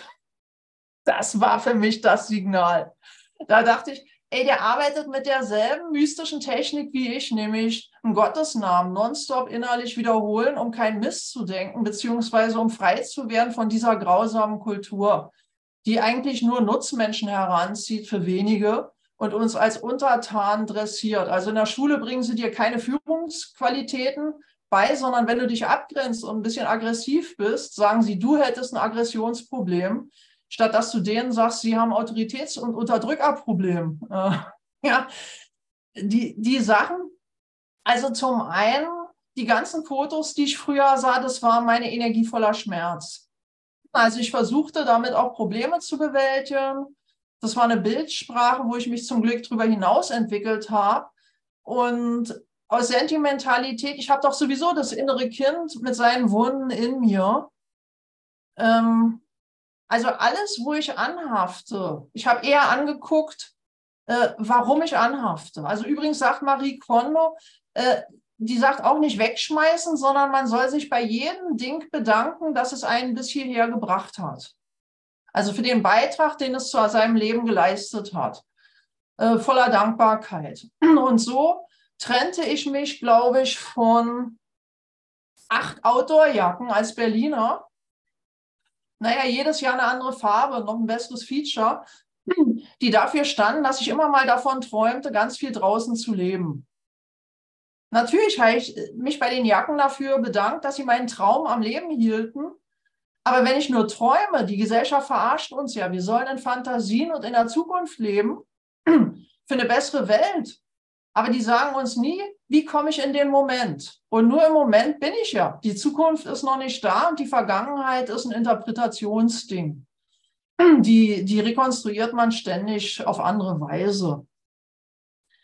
Das war für mich das Signal. Da dachte ich, ey, der arbeitet mit derselben mystischen Technik wie ich, nämlich einen Gottesnamen nonstop innerlich wiederholen, um keinen Mist zu denken, beziehungsweise um frei zu werden von dieser grausamen Kultur, die eigentlich nur Nutzmenschen heranzieht für wenige und uns als Untertanen dressiert. Also in der Schule bringen sie dir keine Führungsqualitäten bei, sondern wenn du dich abgrenzt und ein bisschen aggressiv bist, sagen sie, du hättest ein Aggressionsproblem, statt dass du denen sagst, sie haben Autoritäts- und Unterdrückerproblem. Äh, ja, die, die Sachen, also zum einen, die ganzen Fotos, die ich früher sah, das war meine Energie voller Schmerz. Also ich versuchte damit auch Probleme zu bewältigen. Das war eine Bildsprache, wo ich mich zum Glück darüber hinaus entwickelt habe. Und aus Sentimentalität, ich habe doch sowieso das innere Kind mit seinen Wunden in mir. Ähm, also alles, wo ich anhafte, ich habe eher angeguckt, äh, warum ich anhafte. Also übrigens sagt Marie Kondo, äh, die sagt auch nicht wegschmeißen, sondern man soll sich bei jedem Ding bedanken, dass es einen bis hierher gebracht hat. Also für den Beitrag, den es zu seinem Leben geleistet hat. Äh, voller Dankbarkeit. Und so trennte ich mich, glaube ich, von acht Outdoor-Jacken als Berliner. Naja, jedes Jahr eine andere Farbe, noch ein besseres Feature, die dafür standen, dass ich immer mal davon träumte, ganz viel draußen zu leben. Natürlich habe ich mich bei den Jacken dafür bedankt, dass sie meinen Traum am Leben hielten. Aber wenn ich nur träume, die Gesellschaft verarscht uns ja, wir sollen in Fantasien und in der Zukunft leben, für eine bessere Welt. Aber die sagen uns nie, wie komme ich in den Moment? Und nur im Moment bin ich ja. Die Zukunft ist noch nicht da und die Vergangenheit ist ein Interpretationsding. Die, die rekonstruiert man ständig auf andere Weise.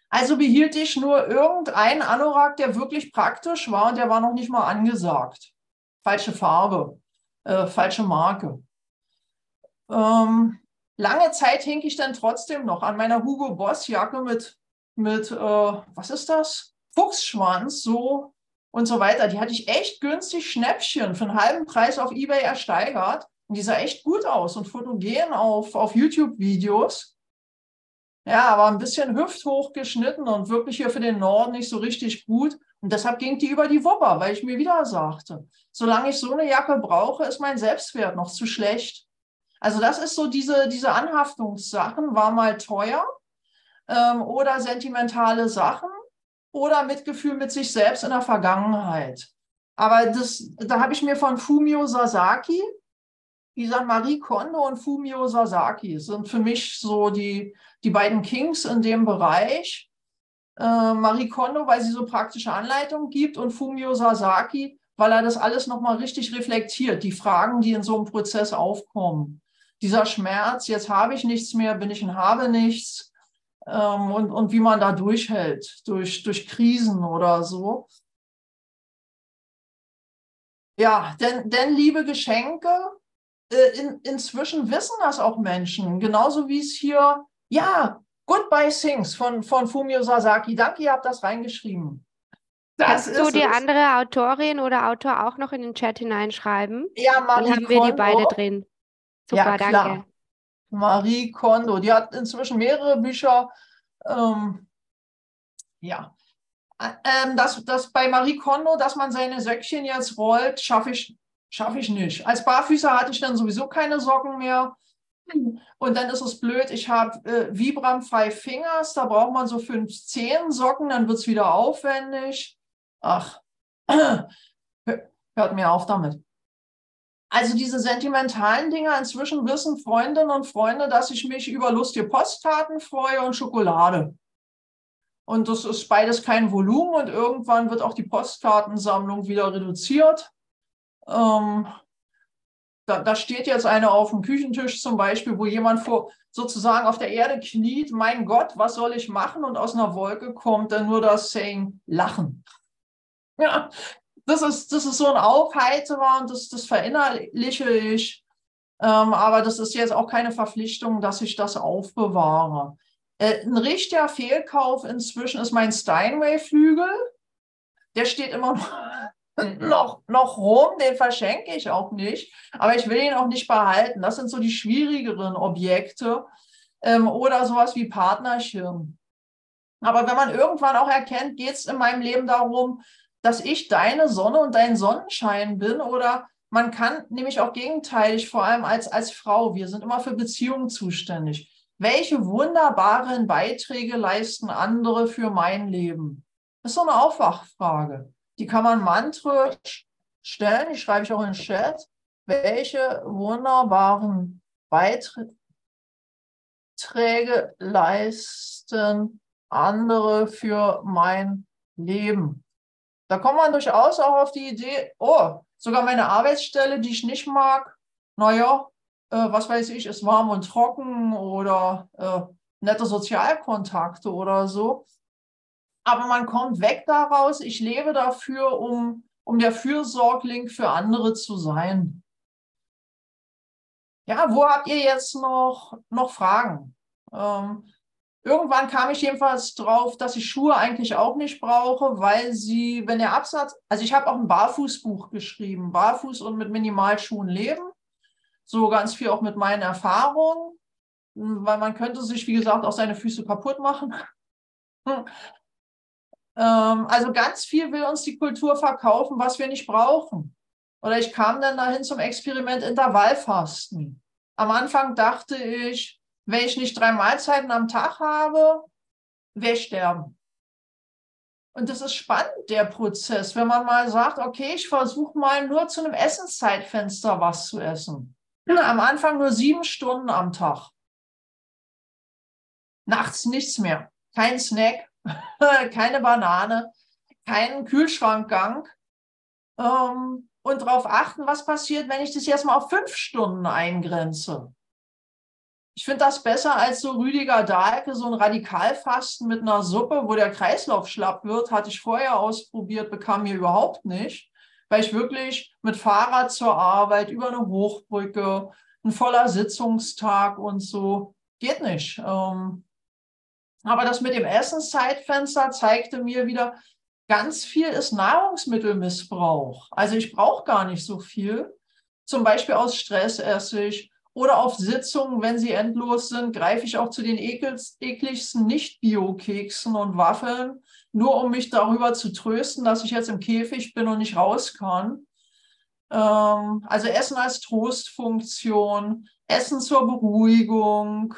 Also Also behielt ich nur irgendeinen Anorak, der wirklich praktisch war und der war noch nicht mal angesagt. Falsche Farbe, äh, falsche Marke. Ähm, lange Zeit hing ich dann trotzdem noch an meiner Hugo Boss Jacke mit, mit äh, was ist das? Fuchsschwanz, so und so weiter. Die hatte ich echt günstig Schnäppchen für einen halben Preis auf eBay ersteigert. Und die sah echt gut aus und fotogen auf, auf YouTube-Videos. Ja, aber ein bisschen hüfthoch geschnitten und wirklich hier für den Norden nicht so richtig gut. Und deshalb ging die über die Wupper, weil ich mir wieder sagte, solange ich so eine Jacke brauche, ist mein Selbstwert noch zu schlecht. Also das ist so diese, diese Anhaftungssachen, war mal teuer ähm, oder sentimentale Sachen oder Mitgefühl mit sich selbst in der Vergangenheit. Aber das, da habe ich mir von Fumio Sasaki, wie gesagt, Marie Kondo und Fumio Sasaki sind für mich so die, die beiden Kings in dem Bereich. Äh, Marie Kondo, weil sie so praktische Anleitungen gibt und Fumio Sasaki, weil er das alles nochmal richtig reflektiert, die Fragen, die in so einem Prozess aufkommen. Dieser Schmerz, jetzt habe ich nichts mehr, bin ich und habe nichts ähm, und, und wie man da durchhält, durch, durch Krisen oder so. Ja, denn, denn liebe Geschenke, äh, in, inzwischen wissen das auch Menschen, genauso wie es hier, ja, Goodbye Things von, von Fumio Sasaki. Danke, ihr habt das reingeschrieben. Das Kannst du ist die es. andere Autorin oder Autor auch noch in den Chat hineinschreiben? Ja, Dann Marie haben wir die beide Kondo. drin. Ja, Super, danke. klar. Marie Kondo. Die hat inzwischen mehrere Bücher. Ähm, ja. Ähm, das, das bei Marie Kondo, dass man seine Söckchen jetzt rollt, schaffe ich, schaff ich nicht. Als Barfüßer hatte ich dann sowieso keine Socken mehr. Und dann ist es blöd, ich habe äh, Vibram Five Fingers, da braucht man so fünf, zehn Socken, dann wird es wieder aufwendig. Ach, hört mir auf damit. Also diese sentimentalen Dinge, inzwischen wissen Freundinnen und Freunde, dass ich mich über lustige Postkarten freue und Schokolade. Und das ist beides kein Volumen und irgendwann wird auch die Postkartensammlung wieder reduziert. Ähm, da, da steht jetzt eine auf dem Küchentisch zum Beispiel, wo jemand vor, sozusagen auf der Erde kniet, mein Gott, was soll ich machen? Und aus einer Wolke kommt dann nur das Saying, lachen. Ja, das ist, das ist so ein Aufheiterer und das, das verinnerliche ich. Ähm, aber das ist jetzt auch keine Verpflichtung, dass ich das aufbewahre. Äh, ein richtiger Fehlkauf inzwischen ist mein Steinway-Flügel. Der steht immer noch, noch, noch rum, den verschenke ich auch nicht. Aber ich will ihn auch nicht behalten. Das sind so die schwierigeren Objekte. Ähm, oder sowas wie Partnerschirm. Aber wenn man irgendwann auch erkennt, geht es in meinem Leben darum, dass ich deine Sonne und dein Sonnenschein bin oder man kann nämlich auch gegenteilig, vor allem als, als Frau, wir sind immer für Beziehungen zuständig. Welche wunderbaren Beiträge leisten andere für mein Leben? Das ist so eine Aufwachfrage. Die kann man mantra stellen, die schreibe ich auch in den Chat. Welche wunderbaren Beiträge leisten andere für mein Leben? Da kommt man durchaus auch auf die Idee, oh, sogar meine Arbeitsstelle, die ich nicht mag, naja, äh, was weiß ich, ist warm und trocken oder äh, nette Sozialkontakte oder so. Aber man kommt weg daraus, ich lebe dafür, um, um der Fürsorgling für andere zu sein. Ja, wo habt ihr jetzt noch, noch Fragen? Ähm, Irgendwann kam ich jedenfalls drauf, dass ich Schuhe eigentlich auch nicht brauche, weil sie, wenn der Absatz, also ich habe auch ein Barfußbuch geschrieben, Barfuß und mit Minimalschuhen leben, so ganz viel auch mit meinen Erfahrungen, weil man könnte sich, wie gesagt, auch seine Füße kaputt machen. Also ganz viel will uns die Kultur verkaufen, was wir nicht brauchen. Oder ich kam dann dahin zum Experiment Intervallfasten. Am Anfang dachte ich, wenn ich nicht drei Mahlzeiten am Tag habe, werde ich sterben. Und das ist spannend, der Prozess, wenn man mal sagt, okay, ich versuche mal nur zu einem Essenszeitfenster was zu essen. Am Anfang nur sieben Stunden am Tag. Nachts nichts mehr. Kein Snack, keine Banane, keinen Kühlschrankgang. Ähm, und darauf achten, was passiert, wenn ich das jetzt mal auf fünf Stunden eingrenze. Ich finde das besser als so Rüdiger Dahlke, so ein Radikalfasten mit einer Suppe, wo der Kreislauf schlapp wird. Hatte ich vorher ausprobiert, bekam mir überhaupt nicht, weil ich wirklich mit Fahrrad zur Arbeit, über eine Hochbrücke, ein voller Sitzungstag und so, geht nicht. Ähm, aber das mit dem Essenszeitfenster zeigte mir wieder, ganz viel ist Nahrungsmittelmissbrauch. Also ich brauche gar nicht so viel. Zum Beispiel aus Stress esse ich. Oder auf Sitzungen, wenn sie endlos sind, greife ich auch zu den ekels, ekligsten Nicht-Bio-Keksen und Waffeln, nur um mich darüber zu trösten, dass ich jetzt im Käfig bin und nicht raus kann. Ähm, also Essen als Trostfunktion, Essen zur Beruhigung.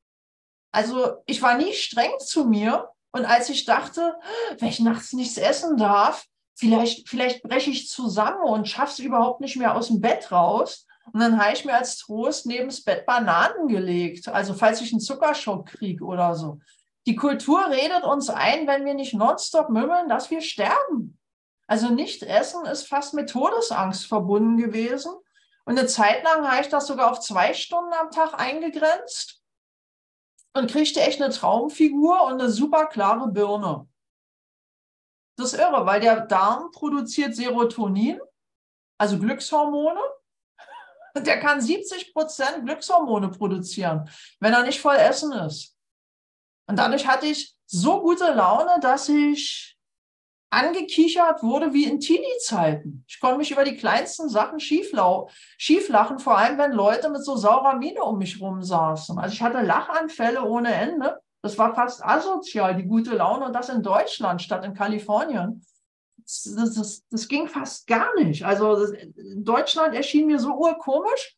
Also ich war nie streng zu mir. Und als ich dachte, wenn ich nachts nichts essen darf, vielleicht, vielleicht breche ich zusammen und schaffe es überhaupt nicht mehr aus dem Bett raus. Und dann habe ich mir als Trost neben das Bett Bananen gelegt. Also falls ich einen Zuckerschock kriege oder so. Die Kultur redet uns ein, wenn wir nicht nonstop mümmeln, dass wir sterben. Also nicht essen ist fast mit Todesangst verbunden gewesen. Und eine Zeit lang habe ich das sogar auf zwei Stunden am Tag eingegrenzt und kriegte echt eine Traumfigur und eine super klare Birne. Das ist irre, weil der Darm produziert Serotonin, also Glückshormone. Und der kann siebzig Prozent Glückshormone produzieren, wenn er nicht voll essen ist. Und dadurch hatte ich so gute Laune, dass ich angekichert wurde wie in Teenie-Zeiten. Ich konnte mich über die kleinsten Sachen schieflau schieflachen, vor allem wenn Leute mit so saurer Miene um mich rum saßen. Also ich hatte Lachanfälle ohne Ende. Das war fast asozial, die gute Laune. Und das in Deutschland statt in Kalifornien. Das, das, das, das ging fast gar nicht. Also das, Deutschland erschien mir so urkomisch.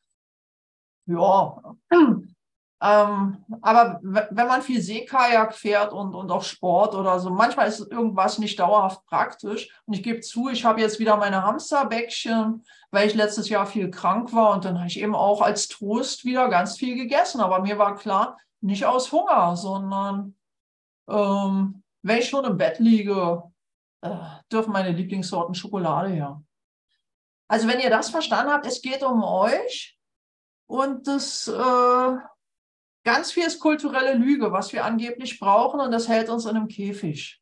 Ja, ähm, aber wenn man viel Seekajak fährt und, und auch Sport oder so, manchmal ist irgendwas nicht dauerhaft praktisch. Und ich gebe zu, ich habe jetzt wieder meine Hamsterbäckchen, weil ich letztes Jahr viel krank war. Und dann habe ich eben auch als Trost wieder ganz viel gegessen. Aber mir war klar, nicht aus Hunger, sondern ähm, wenn ich schon im Bett liege, äh, dürfen meine Lieblingssorten Schokolade her. Also wenn ihr das verstanden habt, es geht um euch und das... Äh, Ganz viel ist kulturelle Lüge, was wir angeblich brauchen, und das hält uns in einem Käfig.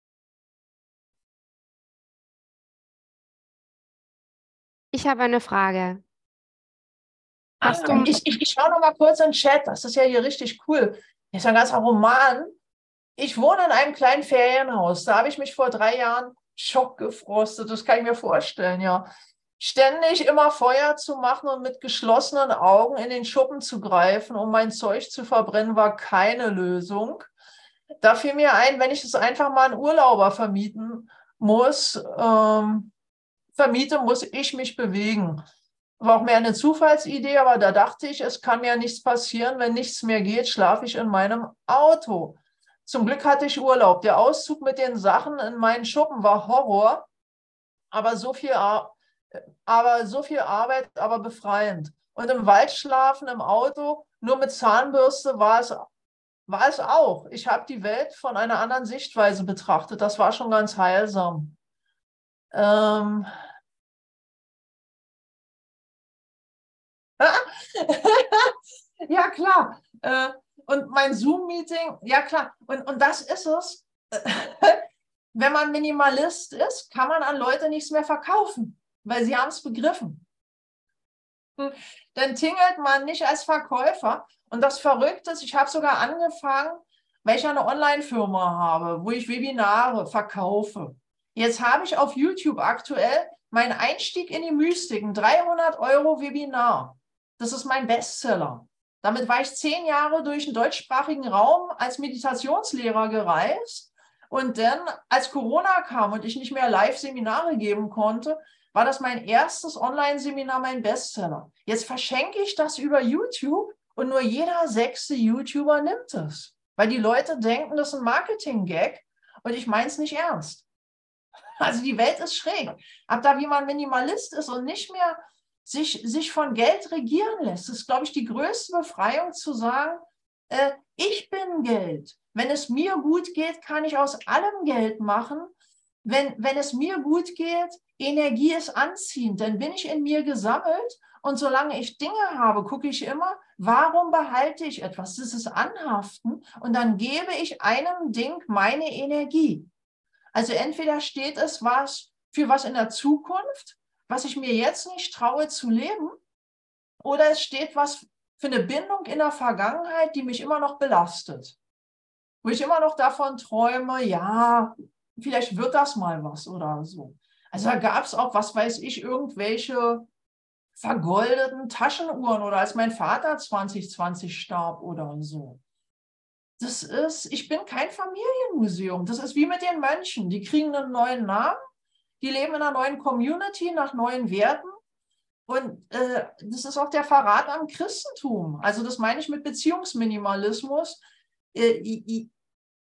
Ich habe eine Frage. Hast Ah, du, ich, ich, ich schaue noch mal kurz in den Chat. Das ist ja hier richtig cool. Hier ist ein ganzer Roman. Ich wohne in einem kleinen Ferienhaus. Da habe ich mich vor drei Jahren schockgefrostet. Das kann ich mir vorstellen, ja. Ständig immer Feuer zu machen und mit geschlossenen Augen in den Schuppen zu greifen, um mein Zeug zu verbrennen, war keine Lösung. Da fiel mir ein, wenn ich es einfach mal an Urlauber vermieten muss, ähm, vermiete, muss ich mich bewegen. War auch mehr eine Zufallsidee, aber da dachte ich, es kann mir nichts passieren. Wenn nichts mehr geht, schlafe ich in meinem Auto. Zum Glück hatte ich Urlaub. Der Auszug mit den Sachen in meinen Schuppen war Horror, aber so viel, aber so viel Arbeit, aber befreiend. Und im Wald schlafen, im Auto, nur mit Zahnbürste war es war es auch. Ich habe die Welt von einer anderen Sichtweise betrachtet. Das war schon ganz heilsam. Ähm ja, klar. Äh, und mein Zoom-Meeting, ja klar. Und, und das ist es. Wenn man Minimalist ist, kann man an Leute nichts mehr verkaufen, weil sie haben es begriffen. Dann tingelt man nicht als Verkäufer. Und das Verrückte ist, ich habe sogar angefangen, weil ich eine Online-Firma habe, wo ich Webinare verkaufe. Jetzt habe ich auf YouTube aktuell meinen Einstieg in die Mystik, ein dreihundert Euro Webinar. Das ist mein Bestseller. Damit war ich zehn Jahre durch den deutschsprachigen Raum als Meditationslehrer gereist. Und dann, als Corona kam und ich nicht mehr Live-Seminare geben konnte, war das mein erstes Online-Seminar, mein Bestseller. Jetzt verschenke ich das über YouTube und nur jeder sechste YouTuber nimmt es. Weil die Leute denken, das ist ein Marketing-Gag und ich meine es nicht ernst. Also die Welt ist schräg. Ab da, wie man Minimalist ist und nicht mehr sich, sich von Geld regieren lässt, ist, glaube ich, die größte Befreiung zu sagen, äh, ich bin Geld. Wenn es mir gut geht, kann ich aus allem Geld machen. Wenn, wenn es mir gut geht, Energie ist anziehend, dann bin ich in mir gesammelt Und solange ich Dinge habe, gucke ich immer, warum behalte ich etwas? Das ist Anhaften. Und dann gebe ich einem Ding meine Energie. Also entweder steht es was für was in der Zukunft, was ich mir jetzt nicht traue zu leben, oder es steht was für eine Bindung in der Vergangenheit, die mich immer noch belastet. Wo ich immer noch davon träume, ja, vielleicht wird das mal was oder so. Also da gab es auch, was weiß ich, irgendwelche vergoldeten Taschenuhren oder als mein Vater zwanzig zwanzig starb oder so. Das ist, ich bin kein Familienmuseum. Das ist wie mit den Mönchen. Die kriegen einen neuen Namen, die leben in einer neuen Community nach neuen Werten. Und äh, das ist auch der Verrat am Christentum. Also das meine ich mit Beziehungsminimalismus. Äh, i, i,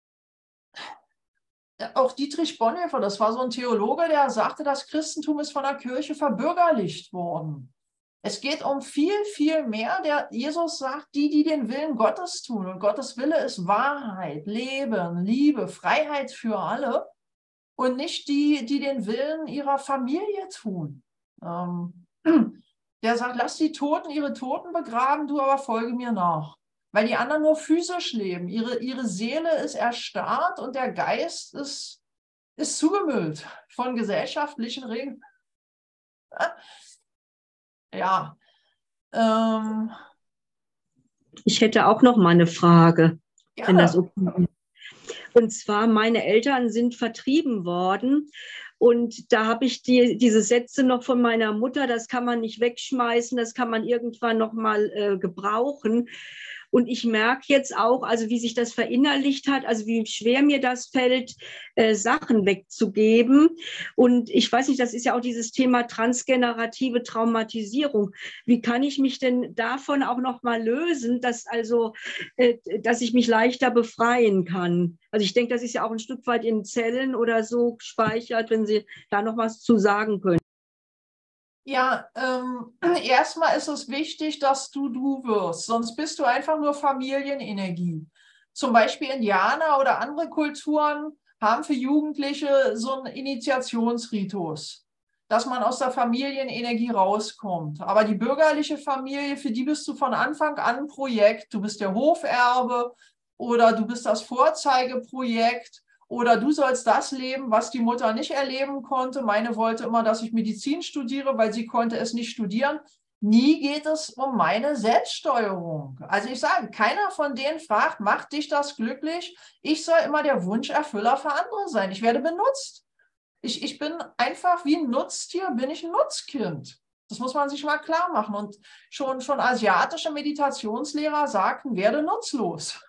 auch Dietrich Bonhoeffer, das war so ein Theologe, der sagte, das Christentum ist von der Kirche verbürgerlicht worden. Es geht um viel, viel mehr. Der Jesus sagt, die, die den Willen Gottes tun. Und Gottes Wille ist Wahrheit, Leben, Liebe, Freiheit für alle. Und nicht die, die den Willen ihrer Familie tun. Ähm, der sagt, lass die Toten ihre Toten begraben, du aber folge mir nach. Weil die anderen nur physisch leben. Ihre, ihre Seele ist erstarrt und der Geist ist, ist zugemüllt von gesellschaftlichen Regeln. Ja. Ähm, Ich hätte auch noch mal eine Frage, wenn das gerne. okay ist. Und zwar, meine Eltern sind vertrieben worden und da habe ich die, diese Sätze noch von meiner Mutter, das kann man nicht wegschmeißen, das kann man irgendwann noch mal äh, gebrauchen. Und ich merke jetzt auch, also wie sich das verinnerlicht hat, also wie schwer mir das fällt, äh, Sachen wegzugeben. Und ich weiß nicht, das ist ja auch dieses Thema transgenerative Traumatisierung. Wie kann ich mich denn davon auch noch mal lösen, dass also, äh, dass ich mich leichter befreien kann? Also ich denke, das ist ja auch ein Stück weit in Zellen oder so gespeichert, wenn Sie da noch was zu sagen können. Ja, ähm, erstmal ist es wichtig, dass du du wirst, sonst bist du einfach nur Familienenergie. Zum Beispiel Indianer oder andere Kulturen haben für Jugendliche so einen Initiationsritus, dass man aus der Familienenergie rauskommt. Aber die bürgerliche Familie, für die bist du von Anfang an ein Projekt. Du bist der Hoferbe oder du bist das Vorzeigeprojekt. Oder du sollst das leben, was die Mutter nicht erleben konnte. Meine wollte immer, dass ich Medizin studiere, weil sie konnte es nicht studieren. Nie geht es um meine Selbststeuerung. Also ich sage, keiner von denen fragt, macht dich das glücklich? Ich soll immer der Wunscherfüller für andere sein. Ich werde benutzt. Ich, ich bin einfach wie ein Nutztier, bin ich ein Nutzkind. Das muss man sich mal klar machen. Und schon, schon asiatische Meditationslehrer sagten, werde nutzlos.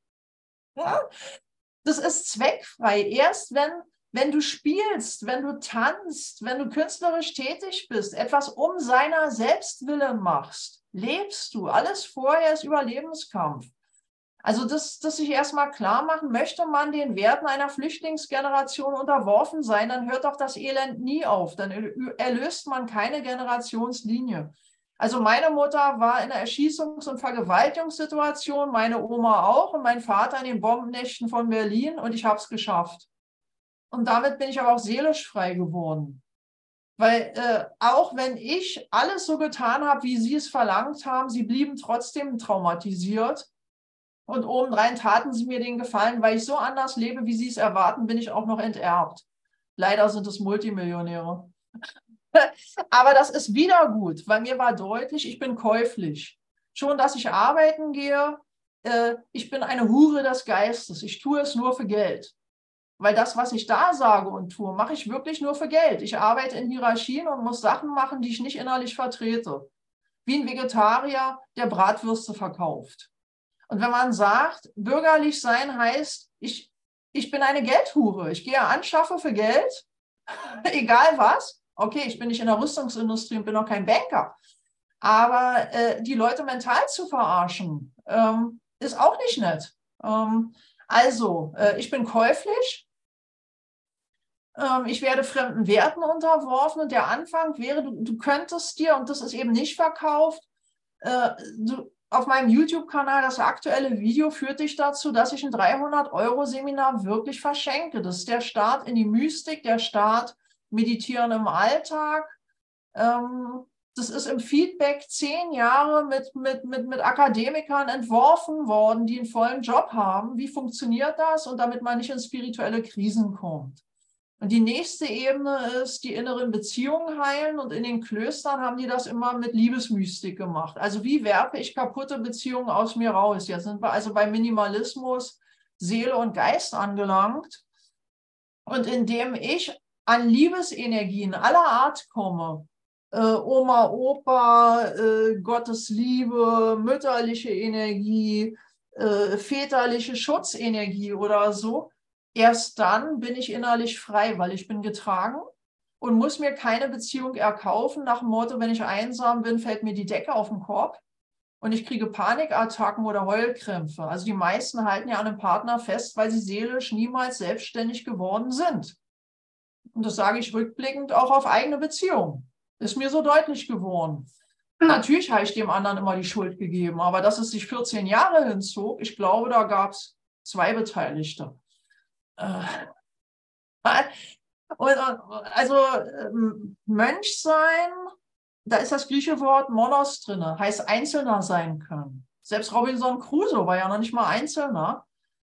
Ja? Das ist zweckfrei. Erst wenn, wenn du spielst, wenn du tanzt, wenn du künstlerisch tätig bist, etwas um seiner Selbstwillen machst, lebst du. Alles vorher ist Überlebenskampf. Also das, das sich erstmal klar machen, möchte man den Werten einer Flüchtlingsgeneration unterworfen sein, dann hört doch das Elend nie auf. Dann erlöst man keine Generationslinie. Also meine Mutter war in einer Erschießungs- und Vergewaltigungssituation, meine Oma auch und mein Vater in den Bombennächten von Berlin und ich habe es geschafft. Und damit bin ich aber auch seelisch frei geworden. Weil äh, auch wenn ich alles so getan habe, wie sie es verlangt haben, sie blieben trotzdem traumatisiert. Und obendrein taten sie mir den Gefallen, weil ich so anders lebe, wie sie es erwarten, bin ich auch noch enterbt. Leider sind es Multimillionäre. Aber das ist wieder gut, weil mir war deutlich, ich bin käuflich. Schon, dass ich arbeiten gehe, äh, ich bin eine Hure des Geistes. Ich tue es nur für Geld. Weil das, was ich da sage und tue, mache ich wirklich nur für Geld. Ich arbeite in Hierarchien und muss Sachen machen, die ich nicht innerlich vertrete. Wie ein Vegetarier, der Bratwürste verkauft. Und wenn man sagt, bürgerlich sein heißt, ich, ich bin eine Geldhure. Ich gehe anschaffe für Geld, egal was. Okay, ich bin nicht in der Rüstungsindustrie und bin auch kein Banker. Aber äh, die Leute mental zu verarschen, ähm, ist auch nicht nett. Ähm, also, äh, ich bin käuflich. Ähm, ich werde fremden Werten unterworfen. Und der Anfang wäre, du, du könntest dir, und das ist eben nicht verkauft, äh, du, auf meinem YouTube-Kanal, das aktuelle Video führt dich dazu, dass ich ein dreihundert-Euro-Seminar wirklich verschenke. Das ist der Start in die Mystik, der Start Meditieren im Alltag. Ähm, Das ist im Feedback zehn Jahre mit, mit, mit, mit Akademikern entworfen worden, die einen vollen Job haben. Wie funktioniert das? Und damit man nicht in spirituelle Krisen kommt. Und die nächste Ebene ist, die inneren Beziehungen heilen. Und in den Klöstern haben die das immer mit Liebesmystik gemacht. Also wie werfe ich kaputte Beziehungen aus mir raus? Jetzt sind wir also bei Minimalismus, Seele und Geist angelangt. Und indem ich an Liebesenergien aller Art komme, äh, Oma, Opa, äh, Gottes Liebe, mütterliche Energie, äh, väterliche Schutzenergie oder so, erst dann bin ich innerlich frei, weil ich bin getragen und muss mir keine Beziehung erkaufen nach dem Motto, wenn ich einsam bin, fällt mir die Decke auf den Korb und ich kriege Panikattacken oder Heulkrämpfe. Also die meisten halten ja an einem Partner fest, weil sie seelisch niemals selbstständig geworden sind. Und das sage ich rückblickend auch auf eigene Beziehungen. Ist mir so deutlich geworden. Natürlich habe ich dem anderen immer die Schuld gegeben, aber dass es sich vierzehn Jahre hinzog, ich glaube, da gab es zwei Beteiligte. Also Mönch sein, da ist das griechische Wort Monos drin, heißt Einzelner sein können. Selbst Robinson Crusoe war ja noch nicht mal Einzelner.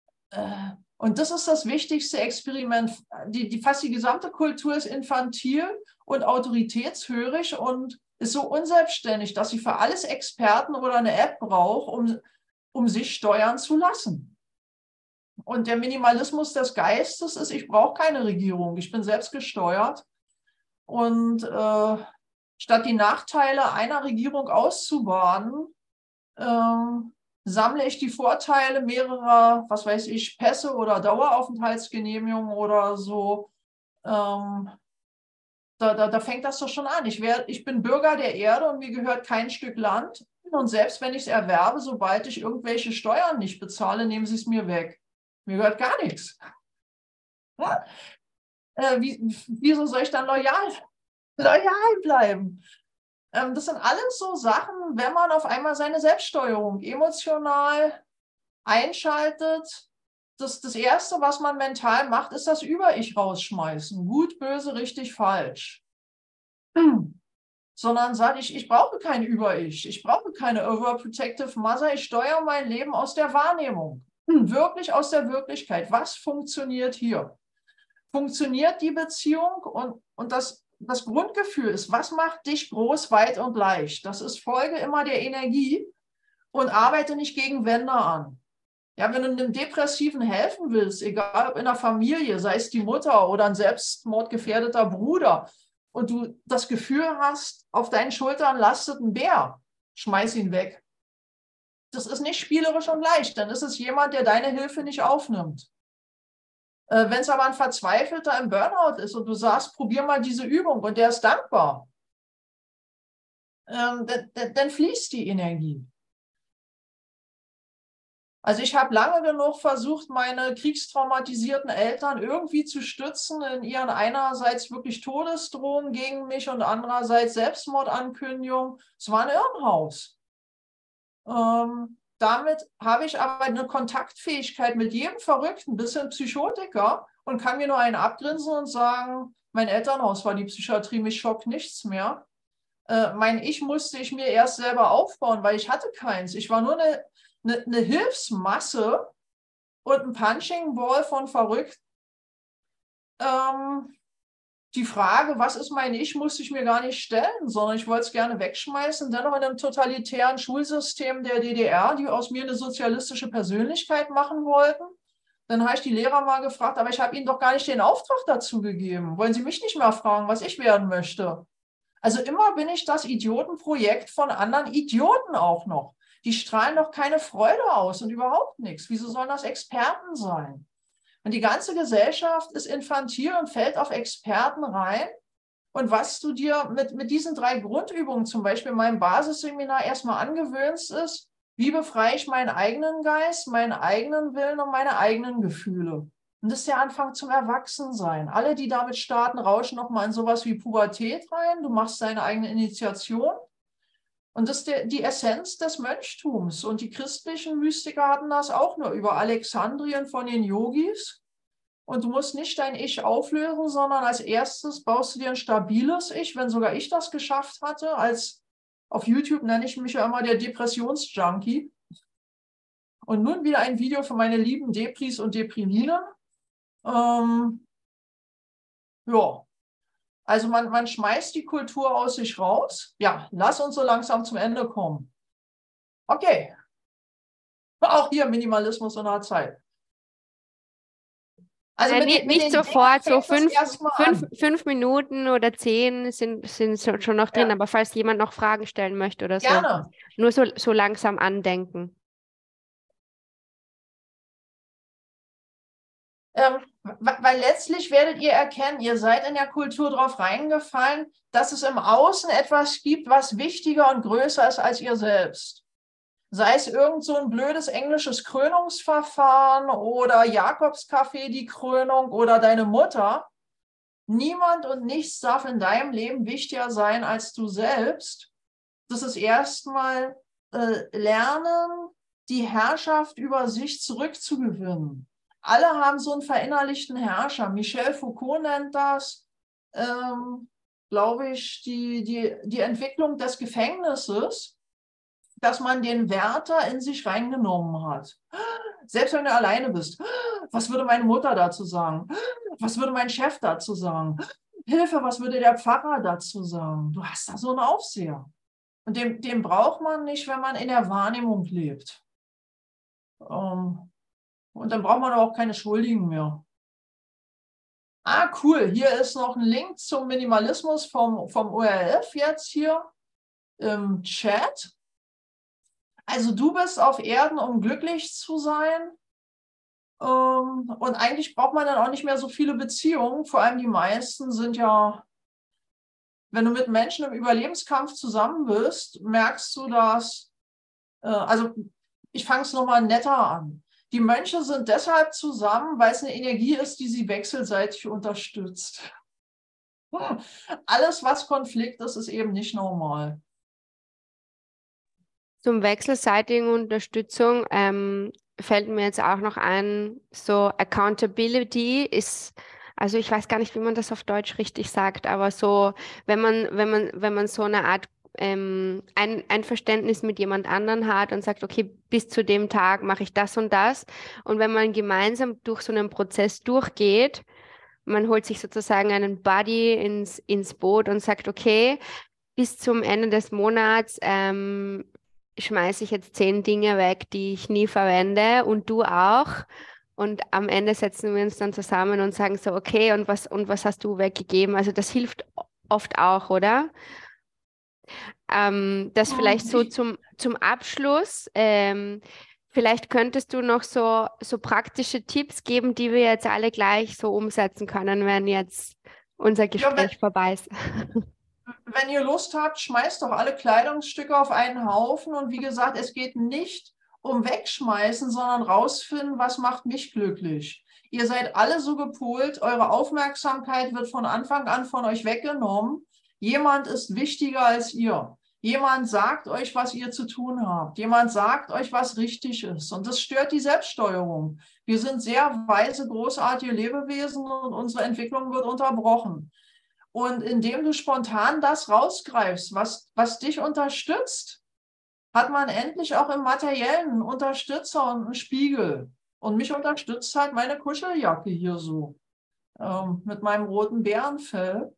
Und das ist das wichtigste Experiment. Die, die, fast die gesamte Kultur ist infantil und autoritätshörig und ist so unselbstständig, dass sie für alles Experten oder eine App braucht, um, um sich steuern zu lassen. Und der Minimalismus des Geistes ist, ich brauche keine Regierung, ich bin selbst gesteuert. Und äh, statt die Nachteile einer Regierung auszubaden, äh, sammle ich die Vorteile mehrerer, was weiß ich, Pässe oder Daueraufenthaltsgenehmigungen oder so. Ähm, da, da, da fängt das doch schon an. Ich, werd, ich bin Bürger der Erde und mir gehört kein Stück Land. Und selbst wenn ich es erwerbe, sobald ich irgendwelche Steuern nicht bezahle, nehmen sie es mir weg. Mir gehört gar nichts. Ja? Äh, wie, wieso soll ich dann loyal, loyal bleiben? Ähm, das sind alles so Sachen, wenn man auf einmal seine Selbststeuerung emotional einschaltet. Das, das Erste, was man mental macht, ist das Über-Ich rausschmeißen. Gut, böse, richtig, falsch. Hm. Sondern sagt, ich, ich brauche kein Über-Ich. Ich brauche keine Overprotective Mother. Ich steuere mein Leben aus der Wahrnehmung. Wirklich aus der Wirklichkeit. Was funktioniert hier? Funktioniert die Beziehung? Und, und das, das Grundgefühl ist, was macht dich groß, weit und leicht? Das ist Folge immer der Energie und arbeite nicht gegen Wände an. Ja, wenn du einem Depressiven helfen willst, egal ob in der Familie, sei es die Mutter oder ein selbstmordgefährdeter Bruder, und du das Gefühl hast, auf deinen Schultern lastet ein Bär, schmeiß ihn weg. Das ist nicht spielerisch und leicht, dann ist es jemand, der deine Hilfe nicht aufnimmt. Äh, wenn es aber ein Verzweifelter im Burnout ist und du sagst, probier mal diese Übung und der ist dankbar, ähm, dann, dann fließt die Energie. Also ich habe lange genug versucht, meine kriegstraumatisierten Eltern irgendwie zu stützen in ihren einerseits wirklich Todesdrohungen gegen mich und andererseits Selbstmordankündigungen. Es war ein Irrenhaus. Ähm, damit habe ich aber eine Kontaktfähigkeit mit jedem Verrückten, bis hin Psychotiker, und kann mir nur einen abgrinsen und sagen, mein Elternhaus war die Psychiatrie, mich schockt nichts mehr. Äh, mein Ich musste ich mir erst selber aufbauen, weil ich hatte keins. Ich war nur eine, eine, eine Hilfsmasse und ein Punching Ball von Verrückten. Ähm, Die Frage, was ist mein Ich, musste ich mir gar nicht stellen, sondern ich wollte es gerne wegschmeißen. Dennoch in einem totalitären Schulsystem der D D R, die aus mir eine sozialistische Persönlichkeit machen wollten. Dann habe ich die Lehrer mal gefragt, aber ich habe ihnen doch gar nicht den Auftrag dazu gegeben. Wollen Sie mich nicht mehr fragen, was ich werden möchte? Also immer bin ich das Idiotenprojekt von anderen Idioten auch noch. Die strahlen doch keine Freude aus und überhaupt nichts. Wieso sollen das Experten sein? Und die ganze Gesellschaft ist infantil und fällt auf Experten rein. Und was du dir mit, mit diesen drei Grundübungen, zum Beispiel in meinem Basisseminar, erstmal angewöhnst, ist, wie befreie ich meinen eigenen Geist, meinen eigenen Willen und meine eigenen Gefühle. Und das ist der Anfang zum Erwachsensein. Alle, die damit starten, rauschen nochmal in sowas wie Pubertät rein. Du machst deine eigene Initiation. Und das ist der, die Essenz des Mönchtums. Und die christlichen Mystiker hatten das auch nur über Alexandrien von den Yogis. Und du musst nicht dein Ich auflösen, sondern als erstes baust du dir ein stabiles Ich, wenn sogar ich das geschafft hatte. Als, auf YouTube nenne ich mich ja immer der Depressionsjunkie. Und nun wieder ein Video für meine lieben Depris und Deprimierten. Ähm, ja, also man, man schmeißt die Kultur aus sich raus. Ja, lass uns so langsam zum Ende kommen. Okay. Auch hier Minimalismus in der Zeit. Also Äh, mit nicht, den, mit nicht den Dingen sofort, so fängt es fünf, erstmal fünf, an. fünf Minuten oder zehn sind, sind so- schon noch drin, Ja, aber falls jemand noch Fragen stellen möchte oder so, gerne. nur so, so langsam andenken. Ähm, weil letztlich werdet ihr erkennen, ihr seid in der Kultur drauf reingefallen, dass es im Außen etwas gibt, was wichtiger und größer ist als ihr selbst. Sei es irgend so ein blödes englisches Krönungsverfahren oder Jakobskaffee, die Krönung oder deine Mutter. Niemand und nichts darf in deinem Leben wichtiger sein als du selbst. Das ist erstmal äh, lernen, die Herrschaft über sich zurückzugewinnen. Alle haben so einen verinnerlichten Herrscher. Michel Foucault nennt das, ähm, glaube ich, die, die, die Entwicklung des Gefängnisses, dass man den Wärter in sich reingenommen hat. Selbst wenn du alleine bist. Was würde meine Mutter dazu sagen? Was würde mein Chef dazu sagen? Hilfe, was würde der Pfarrer dazu sagen? Du hast da so einen Aufseher. Und den, den braucht man nicht, wenn man in der Wahrnehmung lebt. Ähm, und dann braucht man auch keine Schuldigen mehr. Ah, cool. Hier ist noch ein Link zum Minimalismus vom, vom O R F jetzt hier im Chat. Also du bist auf Erden, um glücklich zu sein. Ähm, und eigentlich braucht man dann auch nicht mehr so viele Beziehungen. Vor allem die meisten sind ja, wenn du mit Menschen im Überlebenskampf zusammen bist, merkst du, dass, äh, also ich fange es nochmal netter an. Die Mönche sind deshalb zusammen, weil es eine Energie ist, die sie wechselseitig unterstützt. Hm. Alles, was Konflikt ist, ist eben nicht normal. Zum wechselseitigen Unterstützung ähm, fällt mir jetzt auch noch ein, so Accountability ist, also ich weiß gar nicht, wie man das auf Deutsch richtig sagt, aber so, wenn man, wenn man, wenn man so eine Art ähm, ein Einverständnis mit jemand anderen hat und sagt, okay, bis zu dem Tag mache ich das und das. Und wenn man gemeinsam durch so einen Prozess durchgeht, man holt sich sozusagen einen Buddy ins, ins Boot und sagt, okay, bis zum Ende des Monats ähm, schmeiße ich jetzt zehn Dinge weg, die ich nie verwende und du auch. Und am Ende setzen wir uns dann zusammen und sagen so, okay, und was, und was hast du weggegeben? Also das hilft oft auch, oder? Ähm, das vielleicht so Ich, zum, zum Abschluss. Ähm, vielleicht könntest du noch so, so praktische Tipps geben, die wir jetzt alle gleich so umsetzen können, wenn jetzt unser ja, wenn, Gespräch vorbei ist. wenn ihr Lust habt, schmeißt doch alle Kleidungsstücke auf einen Haufen. Und wie gesagt, es geht nicht um Wegschmeißen, sondern rausfinden, was macht mich glücklich. Ihr seid alle so gepolt, eure Aufmerksamkeit wird von Anfang an von euch weggenommen. Jemand ist wichtiger als ihr. Jemand sagt euch, was ihr zu tun habt. Jemand sagt euch, was richtig ist. Und das stört die Selbststeuerung. Wir sind sehr weise, großartige Lebewesen und unsere Entwicklung wird unterbrochen. Und indem du spontan das rausgreifst, was, was dich unterstützt, hat man endlich auch im Materiellen einen Unterstützer und einen Spiegel. Und mich unterstützt halt meine Kuscheljacke hier so, ähm, mit meinem roten Bärenfell.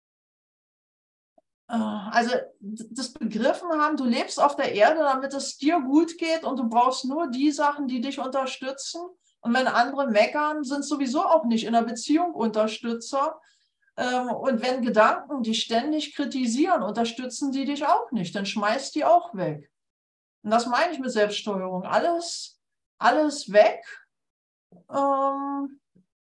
Äh, also das begriffen haben, du lebst auf der Erde, damit es dir gut geht und du brauchst nur die Sachen, die dich unterstützen. Und wenn andere meckern, sind sowieso auch nicht in der Beziehung Unterstützer. Und wenn Gedanken dich ständig kritisieren, unterstützen die dich auch nicht, dann schmeißt die auch weg. Und das meine ich mit Selbststeuerung. Alles, alles weg. Ähm,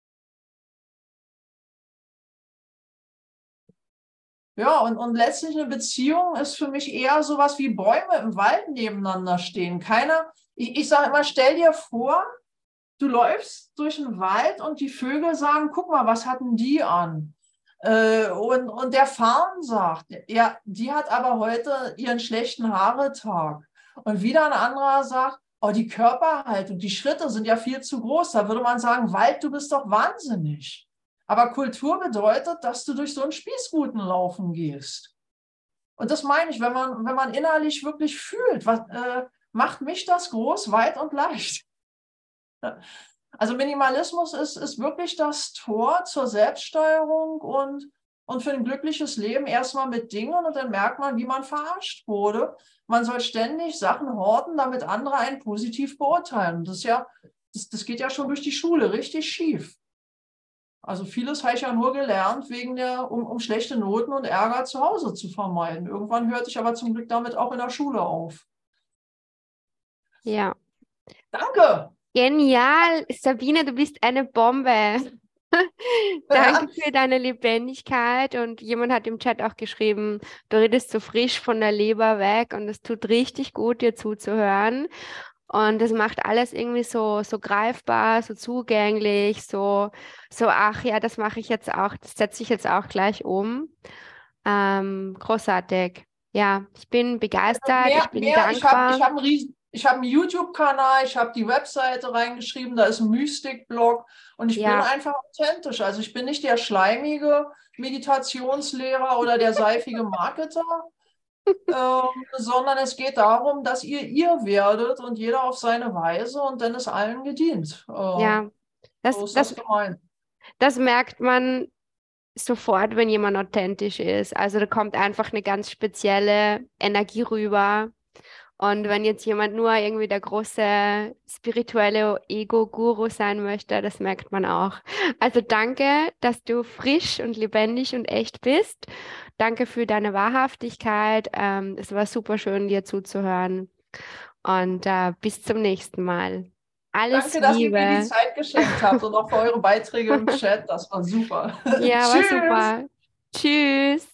ja, und, und letztlich eine Beziehung ist für mich eher sowas wie Bäume im Wald nebeneinander stehen. Keiner, ich, ich sage immer, stell dir vor, du läufst durch den Wald und die Vögel sagen, guck mal, was hatten die an? Und, und der Farn sagt, ja, die hat aber heute ihren schlechten Haaretag. Und wieder ein anderer sagt, oh, die Körperhaltung, die Schritte sind ja viel zu groß. Da würde man sagen, Wald, du bist doch wahnsinnig. Aber Kultur bedeutet, dass du durch so einen Spießruten laufen gehst. Und das meine ich, wenn man, wenn man innerlich wirklich fühlt, was äh, macht mich das groß, weit und leicht. Also Minimalismus ist, ist wirklich das Tor zur Selbststeuerung und, und für ein glückliches Leben erstmal mit Dingen und dann merkt man, wie man verarscht wurde. Man soll ständig Sachen horten, damit andere einen positiv beurteilen. Das ist ja, das, das geht ja schon durch die Schule richtig schief. Also vieles habe ich ja nur gelernt, wegen der, um, um schlechte Noten und Ärger zu Hause zu vermeiden. Irgendwann hörte ich aber zum Glück damit auch in der Schule auf. Ja. Danke! Genial, Sabine, du bist eine Bombe. Danke für deine Lebendigkeit und jemand hat im Chat auch geschrieben, du redest so frisch von der Leber weg und es tut richtig gut, dir zuzuhören und das macht alles irgendwie so, so greifbar, so zugänglich, so, so, ach ja, das mache ich jetzt auch, das setze ich jetzt auch gleich um. Ähm, großartig. Ja, ich bin begeistert, Mehr, ich bin mehr, ich habe dankbar. ich hab einen riesen, ich habe einen YouTube-Kanal, ich habe die Webseite reingeschrieben, da ist ein Mystik-Blog und ich bin Ja, einfach authentisch. Also ich bin nicht der schleimige Meditationslehrer oder der seifige Marketer, ähm, sondern es geht darum, dass ihr ihr werdet und jeder auf seine Weise und dann ist allen gedient. Äh, ja, so das, ist das das, gemeint. das merkt man sofort, wenn jemand authentisch ist. Also da kommt einfach eine ganz spezielle Energie rüber. Und wenn jetzt jemand nur irgendwie der große spirituelle Ego-Guru sein möchte, das merkt man auch. Also danke, dass du frisch und lebendig und echt bist. Danke für deine Wahrhaftigkeit. Ähm, es war super schön, dir zuzuhören. Und äh, bis zum nächsten Mal. Alles Danke, dass ihr mir die Liebe. Zeit geschenkt habt und auch für eure Beiträge im Chat. Das war super. Ja, war Tschüss! super. Tschüss.